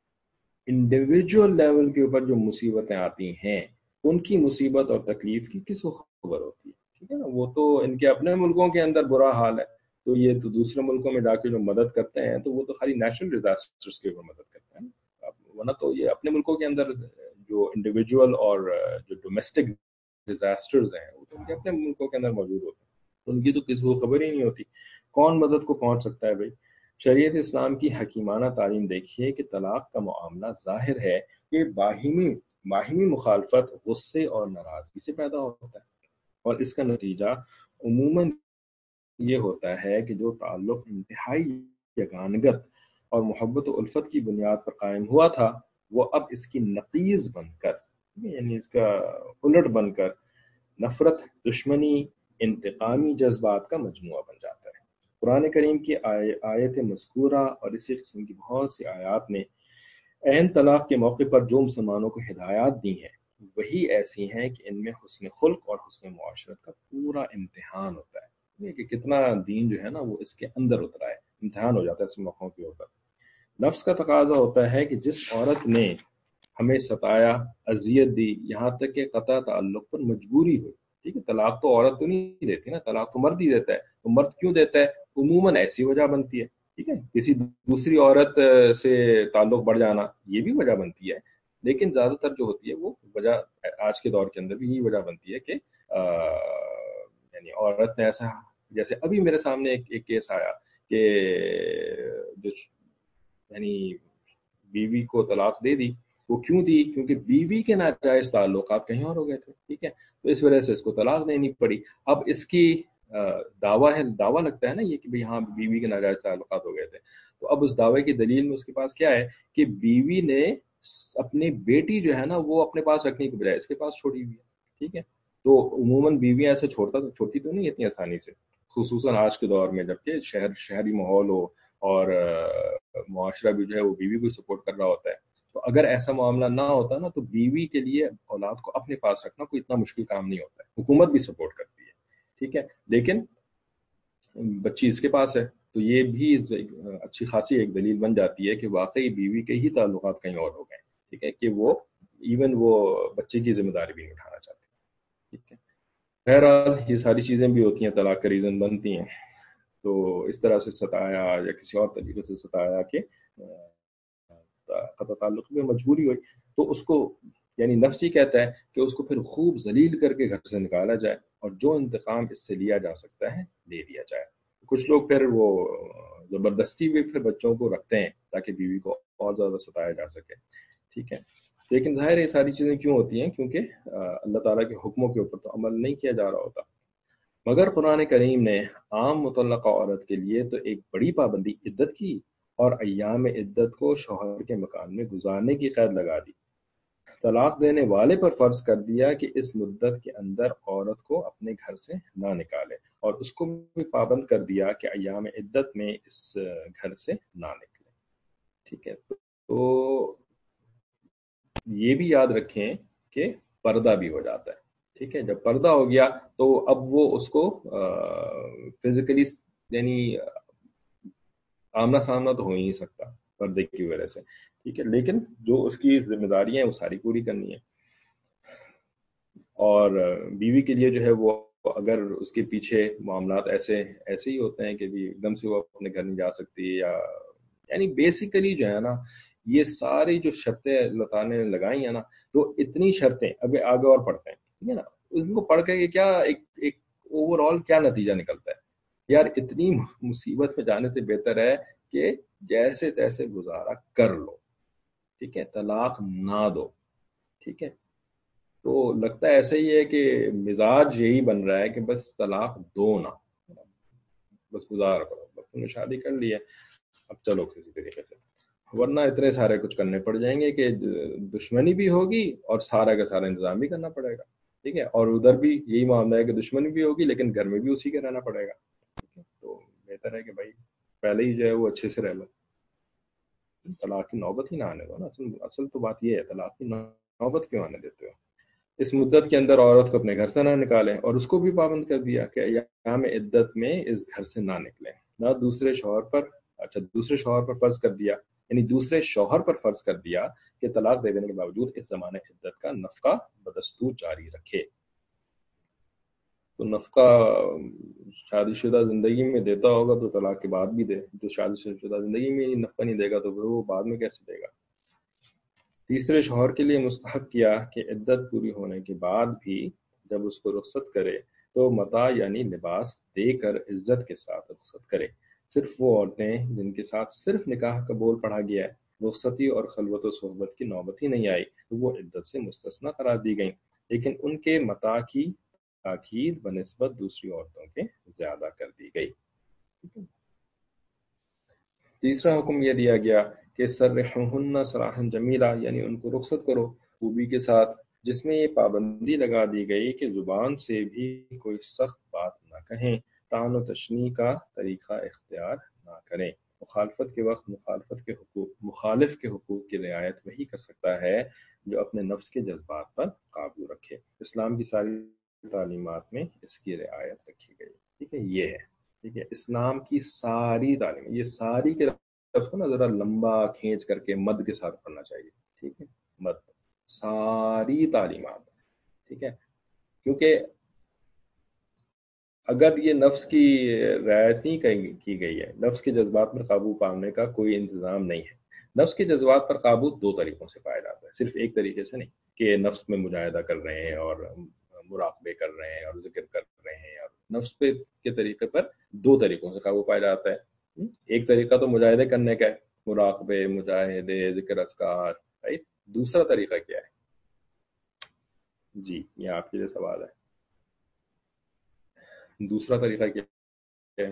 انڈیویجول لیول کے اوپر جو مصیبتیں آتی ہیں ان کی مصیبت اور تکلیف کی کس کو خبر ہوتی ہے؟ ٹھیک ہے نا، وہ تو ان کے اپنے ملکوں کے اندر برا حال ہے تو یہ تو دوسرے ملکوں میں جا کے جو مدد کرتے ہیں تو وہ تو خالی نیشنل ڈیزاسٹرز کے اوپر مدد کرتے ہیں، ورنہ تو یہ اپنے ملکوں کے اندر جو انڈیویجول اور جو ڈومیسٹک ڈیزاسٹرز ہیں وہ تو ان کے اپنے ملکوں کے اندر موجود ہوتے ہیں، ان کی تو کسی کو خبر ہی نہیں ہوتی. کون مدد کو پہنچ سکتا ہے بھائی؟ شریعت اسلام کی حکیمانہ تعلیم دیکھیے کہ طلاق کا معاملہ ظاہر ہے کہ باہمی باہمی مخالفت، غصے اور ناراضگی سے پیدا ہوتا ہے، اور اس کا نتیجہ عموماً یہ ہوتا ہے کہ جو تعلق انتہائی یگانگت اور محبت و الفت کی بنیاد پر قائم ہوا تھا وہ اب اس کی نقیض بن کر، یعنی اس کا الٹ بن کر نفرت، دشمنی، انتقامی جذبات کا مجموعہ بن جاتا ہے. قرآن کریم کی آیت مذکورہ اور اسی قسم کی بہت سی آیات نے عین طلاق کے موقع پر جو مسلمانوں کو ہدایات دی ہیں وہی ایسی ہیں کہ ان میں حسن خلق اور حسن معاشرت کا پورا امتحان ہوتا ہے، کہ کتنا دین جو ہے نا وہ اس کے اندر اترا ہے، امتحان ہو جاتا ہے اس موقعوں کے اوپر. نفس کا تقاضا ہوتا ہے کہ جس عورت نے ہمیں ستایا، اذیت دی، یہاں تک کہ قطع تعلق پر مجبوری ہوئی. ٹھیک ہے، طلاق تو عورت تو نہیں دیتی نا، طلاق تو مرد ہی دیتا ہے. تو مرد کیوں دیتا ہے؟ عموماً ایسی وجہ بنتی ہے. ٹھیک ہے، کسی دوسری عورت سے تعلق بڑھ جانا یہ بھی وجہ بنتی ہے، لیکن زیادہ تر جو ہوتی ہے وہ وجہ آج کے دور کے اندر بھی یہی وجہ بنتی ہے کہ یعنی عورت نے ایسا، جیسے ابھی میرے سامنے ایک, ایک کیس آیا کہ جو یعنی بیوی کو طلاق دے دی. وہ کیوں دی؟ کیونکہ بیوی کے ناجائز تعلقات کہیں اور ہو گئے تھے. ٹھیک ہے، تو اس وجہ سے اس کو طلاق دینی پڑی. اب اس کی دعویٰ ہے، دعویٰ لگتا ہے نا یہ کہ بھئی ہاں بیوی کے ناجائز تعلقات ہو گئے تھے. تو اب اس دعوے کی دلیل میں اس کے پاس کیا ہے کہ بیوی نے اپنی بیٹی جو ہے نا وہ اپنے پاس رکھنے کی بجائے اس کے پاس چھوڑی ہوئی ہے. ٹھیک ہے، تو عموماً بیویاں ایسے چھوڑتا تو چھوڑتی تو نہیں اتنی آسانی سے، خصوصاً آج کے دور میں جبکہ شہر شہری ماحول ہو اور معاشرہ بھی جو ہے وہ بیوی کو سپورٹ کر رہا ہوتا ہے. تو اگر ایسا معاملہ نہ ہوتا نا تو بیوی کے لیے اولاد کو اپنے پاس رکھنا کوئی اتنا مشکل کام نہیں ہوتا ہے. حکومت بھی سپورٹ کرتی ہے. ٹھیک ہے، لیکن بچی اس کے پاس ہے تو یہ بھی اچھی خاصی ایک دلیل بن جاتی ہے کہ واقعی بیوی کے ہی تعلقات کہیں اور ہو گئے. ٹھیک ہے، کہ وہ ایون وہ بچے کی ذمہ داری بھی نہیں اٹھانا چاہتے. ٹھیک ہے، بہرحال یہ ساری چیزیں بھی ہوتی ہیں، طلاق کا ریزن بنتی ہیں. تو اس طرح سے ستایا یا کسی اور طریقے سے ستایا کہ قطع تعلق میں مجبوری ہوئی تو اس کو یعنی نفسی کہتا ہے کہ اس کو پھر خوب ذلیل کر کے گھر سے نکالا جائے اور جو انتقام اس سے لیا جا سکتا ہے لے لیا جائے. کچھ لوگ پھر وہ زبردستی بھی پھر بچوں کو رکھتے ہیں تاکہ بیوی کو اور زیادہ ستایا جا سکے. ٹھیک ہے، لیکن ظاہر یہ ساری چیزیں کیوں ہوتی ہیں؟ کیونکہ اللہ تعالیٰ کے حکموں کے اوپر تو عمل نہیں کیا جا رہا ہوتا. مگر قرآن کریم نے عام مطلقہ عورت کے لیے تو ایک بڑی پابندی عدت کی اور ایام عدت کو شوہر کے مکان میں گزارنے کی قید لگا دی. طلاق دینے والے پر فرض کر دیا کہ اس مدت کے اندر عورت کو اپنے گھر سے نہ نکالے، اور اس کو بھی پابند کر دیا کہ ایام عدت میں اس گھر سے نہ نکلے. ٹھیک ہے، تو یہ بھی یاد رکھیں کہ پردہ بھی ہو جاتا ہے. ٹھیک ہے, جب پردہ ہو گیا تو اب وہ اس کو فزیکلی یعنی آمنا سامنا تو ہو ہی نہیں سکتا پردے کی وجہ سے. ٹھیک ہے, لیکن جو اس کی ذمہ داریاں ہیں وہ ساری پوری کرنی ہے. اور بیوی کے لیے جو ہے وہ اگر اس کے پیچھے معاملات ایسے ایسے ہی ہوتے ہیں کہ بھی ایک دم سے وہ اپنے گھر نہیں جا سکتی, یا یعنی بیسیکلی جو ہے نا یہ ساری جو شرطیں اللہ تعالیٰ نے لگائی ہیں نا, تو اتنی شرطیں ابھی آگے اور پڑھتے ہیں. ٹھیک ہے نا, ان کو پڑھ کے کیا ایک ایک اوور آل کیا نتیجہ نکلتا ہے یار, اتنی مصیبت میں جانے سے بہتر ہے کہ جیسے تیسے گزارا کر لو. ٹھیک ہے, طلاق نہ دو. ٹھیک ہے, تو لگتا ہے ایسا ہی ہے کہ مزاج یہی بن رہا ہے کہ بس طلاق دو نا, بس گزارا کرو, بس تم نے شادی کر لی ہے اب چلو کسی طریقے سے, ورنہ اتنے سارے کچھ کرنے پڑ جائیں گے کہ دشمنی بھی ہوگی اور سارا کا سارا انتظام بھی کرنا پڑے گا. ٹھیک ہے, اور ادھر بھی یہی معاملہ ہے کہ دشمنی بھی ہوگی لیکن گھر میں بھی اسی کے رہنا پڑے گا. ٹھیک ہے, تو بہتر ہے کہ بھائی پہلے ہی جو ہے وہ اچھے سے رہ لو, طلاق کی نوبت ہی نہ آنے دو نا. اصل اصل تو بات یہ ہے, طلاق کی نوبت کیوں آنے دیتے ہو؟ اس مدت کے اندر عورت کو اپنے گھر سے نہ نکالیں, اور اس کو بھی پابند کر دیا کہ ایام عدت میں اس گھر سے نہ نکلیں, نہ دوسرے شوہر پر اچھا دوسرے شوہر پر فرض کر دیا, یعنی دوسرے شوہر پر فرض کر دیا کہ طلاق دے دینے کے باوجود اس زمانے عدت کا نفقہ بدستور جاری رکھے. تو نفقہ شادی شدہ زندگی میں دیتا ہوگا تو طلاق کے بعد بھی دے, جو شادی شدہ زندگی میں نفقہ نہیں دے گا تو وہ بعد میں کیسے دے گا. تیسرے شوہر کے لیے مستحب کیا کہ عدت پوری ہونے کے بعد بھی جب اس کو رخصت کرے تو متاع یعنی لباس دے کر عزت کے ساتھ رخصت کرے. صرف وہ عورتیں جن کے ساتھ صرف نکاح کا بول پڑھا گیا ہے, رخصتی اور خلوت و صحبت کی نوبت ہی نہیں آئی, تو وہ عدت سے مستثنی قرار دی گئیں, لیکن ان کے متاع کی تاکید بنسبت دوسری عورتوں کے زیادہ کر دی گئی. تیسرا حکم یہ دیا گیا کہ سرحوہن سراحا جمیلا, یعنی ان کو رخصت کرو خوبی کے ساتھ, جس میں یہ پابندی لگا دی گئی کہ زبان سے بھی کوئی سخت بات نہ کہیں, طعن و تشنیع کا طریقہ اختیار نہ کریں. مخالفت کے وقت مخالفت کے حقوق مخالف کے حقوق کی رعایت وہی کر سکتا ہے جو اپنے نفس کے جذبات پر قابو رکھے. اسلام کی ساری تعلیمات میں اس کی رعایت رکھی گئی. ٹھیک ہے, یہ ہے ٹھیک ہے اسلام کی ساری تعلیم, یہ ساری کے لفظ کو نا ذرا لمبا کھینچ کر کے مد کے ساتھ پڑھنا چاہیے. ٹھیک ہے, مد, ساری تعلیمات. ٹھیک ہے, کیونکہ اگر یہ نفس کی رعایت نہیں کی گئی ہے, نفس کے جذبات پر قابو پانے کا کوئی انتظام نہیں ہے. نفس کے جذبات پر قابو دو طریقوں سے پایا جاتا ہے, صرف ایک طریقے سے نہیں کہ نفس میں مجاہدہ کر رہے ہیں اور مراقبے کر رہے ہیں اور ذکر کر رہے ہیں. اور نفس پہ کے طریقے پر دو طریقوں سے قابو پایا جاتا ہے. ایک طریقہ تو مجاہدے کرنے کا ہے, مراقبے, مجاہدے, ذکر اذکار, رائٹ. دوسرا طریقہ کیا ہے؟ جی یہ آپ کے لیے سوال ہے, دوسرا طریقہ کیا ہے؟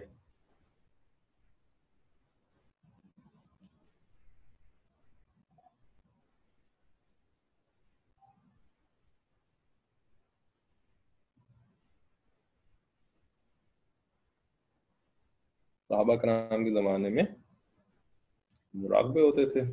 صحابہ کرام کے زمانے میں مراقبے ہوتے تھے.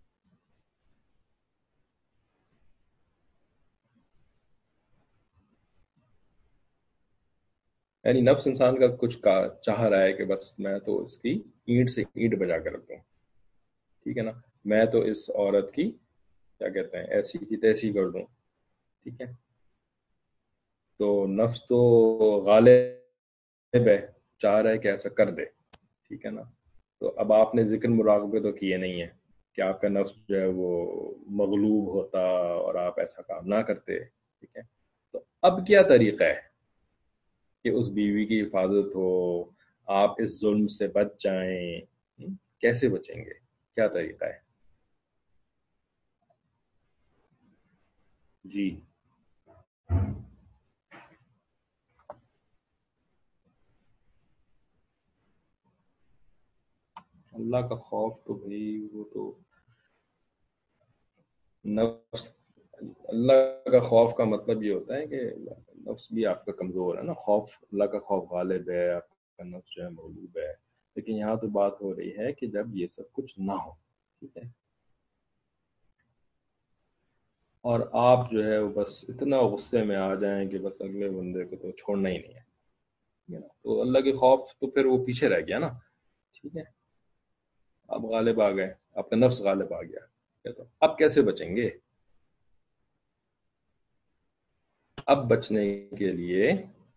یعنی نفس انسان کا کچھ کا چاہ رہا ہے کہ بس میں تو اس کی اینٹ سے اینٹ بجا کر رکھوں. ٹھیک ہے نا, میں تو اس عورت کی کیا کہتے ہیں ایسی کی تیسی کر دوں. ٹھیک ہے, تو نفس تو غالب ہے, چاہ رہا ہے کہ ایسا کر دے. ٹھیک ہے نا, تو اب آپ نے ذکر مراقبے تو کیے نہیں ہیں کہ آپ کا نفس جو ہے وہ مغلوب ہوتا اور آپ ایسا کام نہ کرتے. ٹھیک ہے, تو اب کیا طریقہ ہے کہ اس بیوی کی حفاظت ہو, آپ اس ظلم سے بچ جائیں؟ کیسے بچیں گے, کیا طریقہ ہے؟ جی اللہ کا خوف تو بھائی وہ تو نفس, اللہ کا خوف کا مطلب یہ ہوتا ہے کہ نفس بھی آپ کا کمزور ہے نا. خوف, اللہ کا خوف غالب ہے, آپ کا نفس جو ہے مغلوب ہے. لیکن یہاں تو بات ہو رہی ہے کہ جب یہ سب کچھ نہ ہو. ٹھیک ہے, اور آپ جو ہے وہ بس اتنا غصے میں آ جائیں کہ بس اگلے بندے کو تو چھوڑنا ہی نہیں ہے، ٹھیک ہے نا؟ تو اللہ کے خوف تو پھر وہ پیچھے رہ گیا نا، ٹھیک ہے، آپ غالب آ گئے، آپ کا نفس غالب آ گیا، تو اب کیسے بچیں گے؟ اب بچنے کے لیے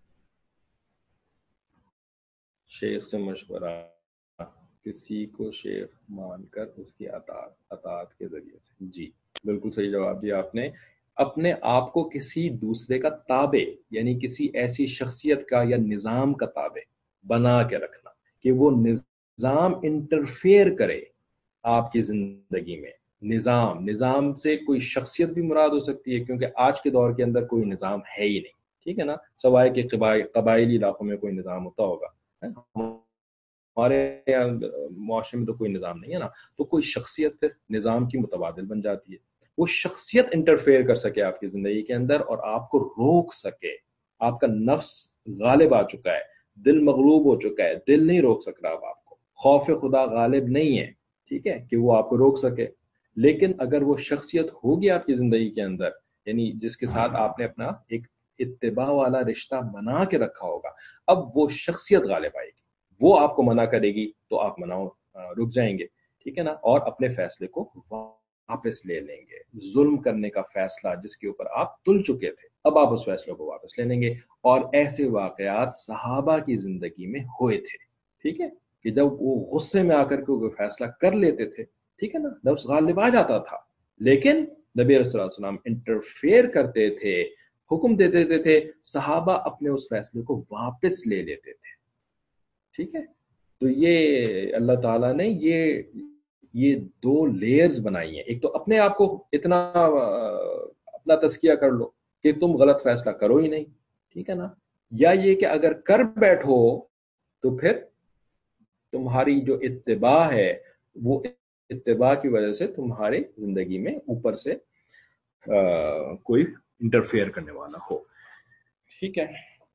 شیخ سے مشورہ، کسی کو شیخ مان کر اس کی اطاعت اطاعت کے ذریعے سے، جی بالکل صحیح جواب دیا آپ نے۔ اپنے آپ کو کسی دوسرے کا تابع، یعنی کسی ایسی شخصیت کا یا نظام کا تابع بنا کے رکھنا کہ وہ نظام انٹرفیئر کرے آپ کی زندگی میں۔ نظام نظام سے کوئی شخصیت بھی مراد ہو سکتی ہے، کیونکہ آج کے دور کے اندر کوئی نظام ہے ہی نہیں، ٹھیک ہے نا، سوائے کہ قبائلی علاقوں میں کوئی نظام ہوتا ہوگا، ہمارے معاشرے میں تو کوئی نظام نہیں ہے نا، تو کوئی شخصیت پھر نظام کی متبادل بن جاتی ہے، وہ شخصیت انٹرفیئر کر سکے آپ کی زندگی کے اندر اور آپ کو روک سکے۔ آپ کا نفس غالب آ چکا ہے، دل مغلوب ہو چکا ہے، دل نہیں روک سک رہا اب آپ کو، خوف خدا غالب نہیں ہے، ٹھیک ہے، کہ وہ آپ کو روک سکے۔ لیکن اگر وہ شخصیت ہوگی آپ کی زندگی کے اندر، یعنی جس کے ساتھ آپ نے اپنا ایک اتباع والا رشتہ بنا کے رکھا ہوگا، اب وہ شخصیت غالب آئے گی، وہ آپ کو منع کرے گی تو آپ منع رک جائیں گے، ٹھیک ہے نا، اور اپنے فیصلے کو واپس لے لیں گے۔ ظلم کرنے کا فیصلہ جس کے اوپر آپ تل چکے تھے، اب آپ اس فیصلے کو واپس لے لیں گے۔ اور ایسے واقعات صحابہ کی زندگی میں ہوئے تھے، ٹھیک ہے، کہ جب وہ غصے میں آ کر کے کوئی فیصلہ کر لیتے تھے، ٹھیک ہے نا، نفس غالب آ جاتا تھا، لیکن نبی علیہ الصلوۃ والسلام انٹرفیئر کرتے تھے، حکم دے دیتے تھے، صحابہ اپنے اس فیصلے کو واپس لے لیتے تھے، ٹھیک ہے۔ تو یہ اللہ تعالیٰ نے یہ یہ دو لیئرز بنائی ہیں، ایک تو اپنے آپ کو اتنا اپنا تزکیہ کر لو کہ تم غلط فیصلہ کرو ہی نہیں، ٹھیک ہے نا، یا یہ کہ اگر کر بیٹھو تو پھر تمہاری جو اتباع ہے وہ اتباع کی وجہ سے تمہاری زندگی میں اوپر سے آ, کوئی انٹرفیئر کرنے والا ہو، ٹھیک ہے۔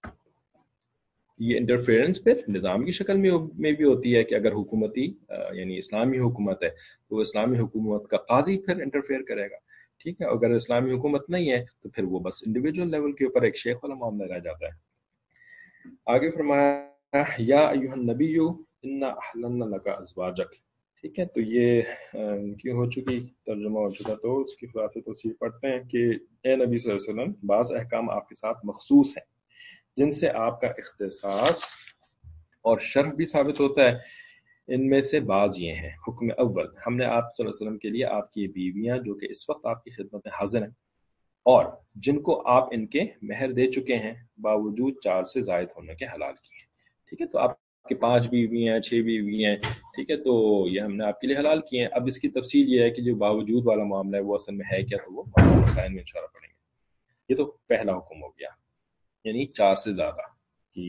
یہ انٹرفیئرنس پھر نظام کی شکل میں میں بھی ہوتی ہے کہ اگر حکومتی یعنی اسلامی حکومت ہے تو اسلامی حکومت کا قاضی پھر انٹرفیئر کرے گا، ٹھیک ہے، اگر اسلامی حکومت نہیں ہے تو پھر وہ بس انڈیویجول لیول کے اوپر ایک شیخ والا معاملہ رہ جاتا ہے۔ آگے فرمایا یا ایھا النبی انا احللنا لک ازواجک، ٹھیک ہے، تو یہ کیوں ہو چکی ترجمہ ہو چکا، تو اس کی خلاصہ توضیح پڑھتے ہیں کہ اے نبی صلی اللہ علیہ وسلم، بعض احکام آپ کے ساتھ مخصوص ہیں جن سے آپ کا اختصاص اور شرف بھی ثابت ہوتا ہے۔ ان میں سے بعض یہ ہیں۔ حکم اول، ہم نے آپ صلی اللہ علیہ وسلم کے لیے آپ کی بیویاں جو کہ اس وقت آپ کی خدمت میں حاضر ہیں اور جن کو آپ ان کے مہر دے چکے ہیں باوجود چار سے زائد ہونے کے حلال کیے ہیں، ٹھیک ہے، تو آپ کے پانچ بیوی ہیں، چھ بیوی ہیں، ٹھیک ہے، تو یہ ہم نے آپ کے لیے حلال کیے ہیں۔ اب اس کی تفصیل یہ ہے کہ جو باوجود والا معاملہ ہے وہ اصل میں ہے کیا، تو وہ مسائل میں انشاءاللہ پڑھیں گے۔ یہ تو پہلا حکم ہو گیا، یعنی چار سے زیادہ کی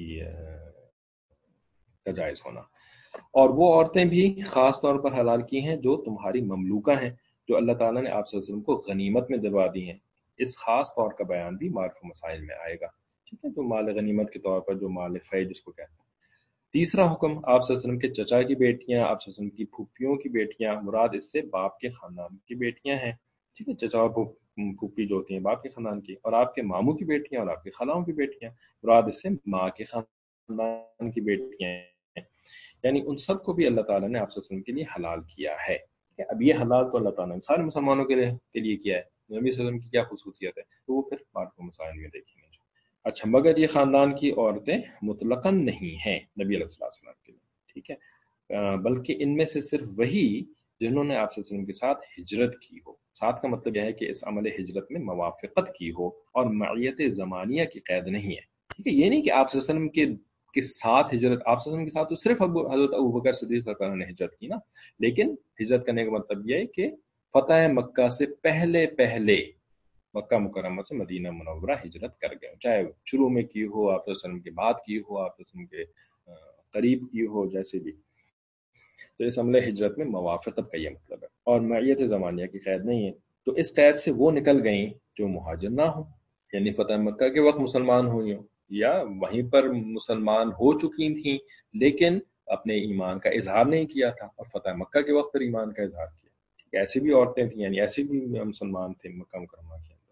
کا جائز ہونا، اور وہ عورتیں بھی خاص طور پر حلال کی ہیں جو تمہاری مملوکہ ہیں، جو اللہ تعالیٰ نے آپ صلی اللہ علیہ وسلم کو غنیمت میں دلوا دی ہیں۔ اس خاص طور کا بیان بھی معرف مسائل میں آئے گا، ٹھیک ہے، جو مال غنیمت کے طور پر، جو مال فی جس کو کہتے ہیں۔ تیسرا حکم، آپ صلی اللہ علیہ وسلم کے چچا کی بیٹیاں، آپ صلی اللہ علیہ وسلم کی پھوپھیوں کی بیٹیاں، مراد اس سے باپ کے خاندان کی بیٹیاں ہیں، ٹھیک ہے، چچا اور پھوپھی جو ہوتی ہیں باپ کے خاندان کی، اور آپ کے ماموں کی بیٹیاں اور آپ کے خلاؤں کی بیٹیاں، مراد اس سے ماں کے خاندان کی بیٹیاں ہیں، یعنی ان سب کو بھی اللہ تعالیٰ نے آپ صلی اللہ علیہ وسلم کے لیے حلال کیا ہے۔ اب یہ حلال تو اللہ تعالیٰ نے سارے مسلمانوں کے لیے کے لیے کیا ہے، نبی صلی اللہ علیہ وسلم کی کیا خصوصیت ہے، تو وہ پھر بات کو مسائل میں دیکھیں گے۔ اچھا، مگر یہ خاندان کی عورتیں مطلقاً نہیں ہیں نبی علیہ السلام کے لیے، ٹھیک ہے، بلکہ ان میں سے صرف وہی جنہوں نے آپ صلی اللہ علیہ وسلم کے ساتھ ہجرت کی ہو۔ ساتھ کا مطلب یہ ہے کہ اس عمل ہجرت میں موافقت کی ہو اور معیت زمانیہ کی قید نہیں ہے، ٹھیک ہے، یہ نہیں کہ آپ صلی اللہ علیہ وسلم کے کے ساتھ ہجرت، آپ صلی اللہ علیہ وسلم کے ساتھ تو صرف حضرت ابوبکر صدیق رضی اللہ عنہ نے ہجرت کی نا، لیکن ہجرت کرنے کا مطلب یہ ہے کہ فتح مکہ سے پہلے پہلے مکہ مکرمہ سے مدینہ منورہ ہجرت کر گئے، چاہے شروع میں کی ہو، آپ صلی اللہ علیہ وسلم کے بعد کی ہو، آپ صلی اللہ علیہ وسلم کے قریب کی ہو، جیسے بھی، تو اس عمل ہجرت میں موافقت کا یہ مطلب ہے، اور معیت زمانیہ کی قید نہیں ہے۔ تو اس قید سے وہ نکل گئیں جو مہاجر نہ ہوں، یعنی فتح مکہ کے وقت مسلمان ہوئی ہوں یا وہیں پر مسلمان ہو چکی تھیں لیکن اپنے ایمان کا اظہار نہیں کیا تھا اور فتح مکہ کے وقت پر ایمان کا اظہار کیا، ایسی بھی عورتیں تھیں، یعنی ایسے بھی مسلمان تھے مکہ مکرمہ کے۔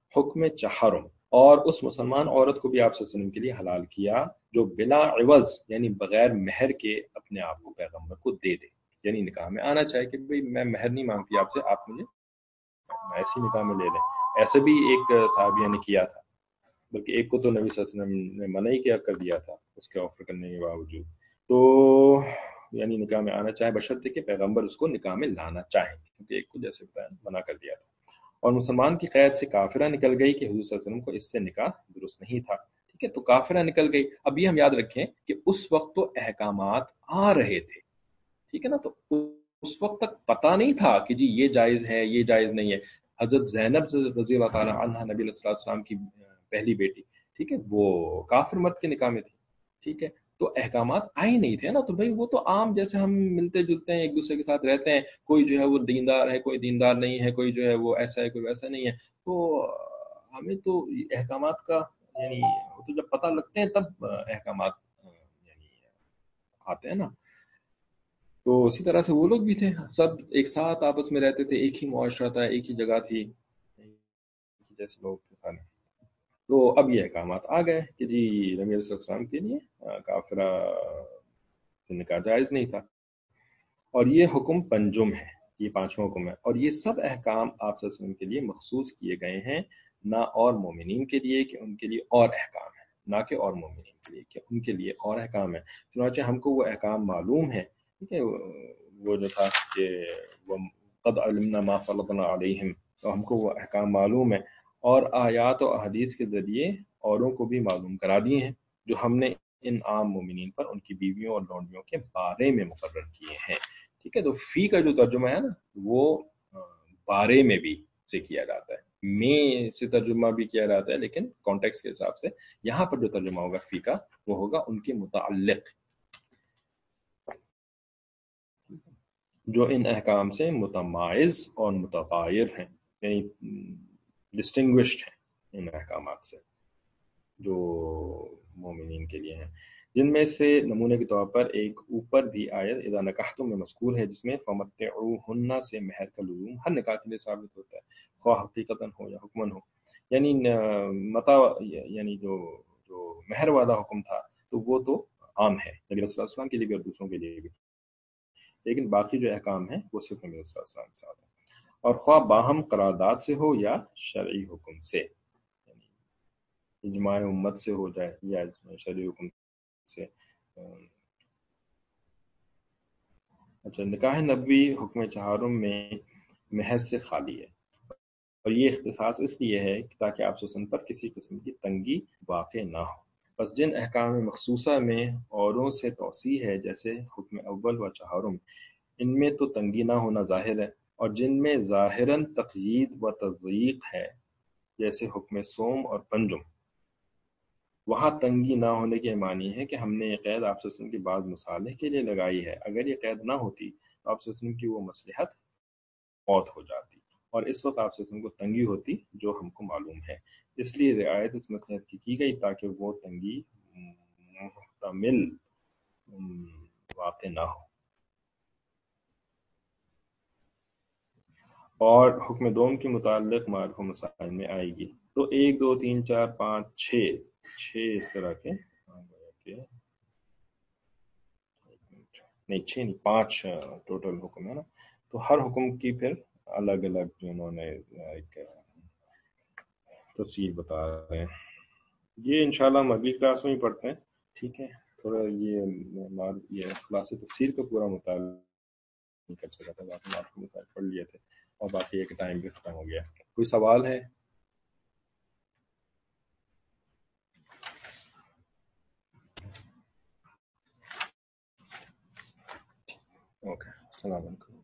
हुक्म चहरम, और उस मुसलमान औरत को भी आप सल्लल्लाहु अलैहि वसल्लम के लिए हलाल किया जो बिला इवज यानी बगैर महर के अपने आप को पैगंबर को दे दे, यानी निकाह में आना चाहे कि भाई मैं महर नहीं मांगती आपसे, आप मुझे ऐसी निकाह में ले लें। ऐसे भी एक साहबिया ने किया था, बल्कि एक को तो नबी सल्लल्लाहु अलैहि वसल्लम ने मना ही किया कर दिया था उसके ऑफर करने के बावजूद। तो यानी निकाह में आना चाहे बशर्ते कि पैगंबर उसको निकाह में लाना चाहे, क्योंकि एक को जैसे बताया मना कर दिया था। और मुसलमान की कैद से काफिरा निकल गई कि हुजूर सल्लल्लाहु अलैहि वसल्लम को इससे निकाह दुरुस्त नहीं था। ठीक है, तो काफिरा निकल गई। अब ये हम याद रखें कि उस वक्त तो अहकामात आ रहे थे, ठीक है ना, तो उस वक्त तक पता नहीं था कि जी ये जायज है ये जायज नहीं है। हजरत जैनब रजी अल्लाह ताला अन्हा नबी सल्लल्लाहु अलैहि वसल्लम की पहली बेटी, ठीक है, वो काफिर मर्द के निकाह में थी। ठीक है, तो अहकामात आए नहीं थे ना, तो भाई वो तो आम जैसे हम मिलते जुलते हैं एक दूसरे के साथ रहते हैं, कोई जो है वो दीनदार है कोई दीनदार नहीं है, कोई जो है वो ऐसा है कोई वैसा नहीं है। तो हमें तो अहकामात का यानी वो तो जब पता लगते हैं तब अहकामात यानी आते हैं ना। तो उसी तरह से वो लोग भी थे, सब एक साथ आपस में रहते थे, एक ही मुआशरा था, एक ही जगह थी, एक ही जैसे लोग थे सारे। तो अब ये अहकामात आ गए कि जी नबी सल्लल्लाहु अलैहि वसल्लम के लिए अ, काफिरा से निकाह जायज नहीं था। और ये हुक्म पंजुम है, ये पांचवा हुक्म है, और ये सब अहकाम आप सल्लल्लाहु अलैहि वसल्लम के लिए मखसूस किए गए हैं, ना और मोमिनीन के लिए कि उनके लिए और अहकाम है, ना कि और मोमिनीन के लिए कि उनके लिए और अहकाम है। चुनांचे हमको वो अहकाम मालूम है, ठीक है, वो जो था कि वो क़द अलिमना मा फ़रज़ना अलैहिम, तो हमको वो अहकाम मालूम है, और आयात और अहदीस के ज़रिए औरों को भी मालूम करा दिए हैं जो हमने इन आम मोमिनीन पर उनकी बीवियों और लौंडियों के बारे में मुकर्रर किए हैं। ठीक है, तो फी का जो तर्जुमा है ना वो अ, बारे में भी से किया जाता है, में से तर्जुमा भी किया जाता है, लेकिन कॉन्टेक्स्ट के हिसाब से यहाँ पर जो तर्जुमा होगा फी का वो होगा उनके मुताल्लिक, जो इन अहकाम से मुतमाइज और मुतगायर हैं, यानी डिस्टिंग्विश्ड हैं इन अहकामात से जो मोमिनीन के लिए हैं। जिनमें से नमूने के तौर पर एक ऊपर भी आयत इज़ा नकाहतुम में मज़कूर है, जिसमें फ़मत्तिऊहुन्ना से महर का लुज़ूम हर निकाह के लिए साबित होता है, ख्वाह हकीकतन हो या हुक्मन हो। यानी न- मता यानी जो जो महर वाला हुक्म था तो वो तो आम है नबी सल्लल्लाहु अलैहि वसल्लम के लिए भी और दूसरों के लिए भी, लेकिन बाकी जो अहकाम है वो सिर्फ नबी सल्लल्लाहु अलैहि वसल्लम के साथ है। और ख्वाह बाहम करारदाद से हो या शरई हुक्म से, इजमाए उम्मत से हो जाए या शरई हुक्म से। अच्छा, निकाह नबवी हुक्म चहारुम में महर से खाली है, और ये इख्तिसास इसलिए है कि ताकि आप सुसन पर किसी किस्म की तंगी वाक़ ना हो। बस जिन अहकाम मखसूसा में औरों से तोसी है जैसे हुक्म अव्वल व चहारुम, इनमें तो तंगी ना होना ज़ाहिर है, और जिनमें ज़ाहिरन तक़यीद व तज़यीक़ है जैसे हुक्म सोम और पंजुम, वहाँ तंगी ना होने के मानी है कि हमने ये कैद आप की बाद मसाले के लिए लगाई है। अगर ये कैद ना होती तो आप की वो मसलहत मौत हो जाती, और इस वक्त आप को तंगी होती जो हमको मालूम है। इसलिए रियायत इस मसलहत की की गई ताकि वो तंगी मुहतमिल वाक़ ना हो। और हुक्म दोम के मुताल्लिक़ मारूफ मसाइल में आएगी। तो एक दो तीन चार पाँच छः छः इस तरह के नहीं छः नहीं पांच टोटल हुक्म है ना। तो हर हुक्म की फिर अलग अलग जो उन्होंने एक तफसीर बता रहे हैं। ये इंशाल्लाह हम अगली क्लास में ही पढ़ते हैं। ठीक है, थोड़ा ये मार ये खुलासे तफसीर का पूरा मुताल नहीं कर सका था, बाकी मार्फी मसाइल पढ़ लिए थे और बाकी एक टाइम भी खत्म हो गया। कोई सवाल है? ओके, अस्सलाम वालेकुम।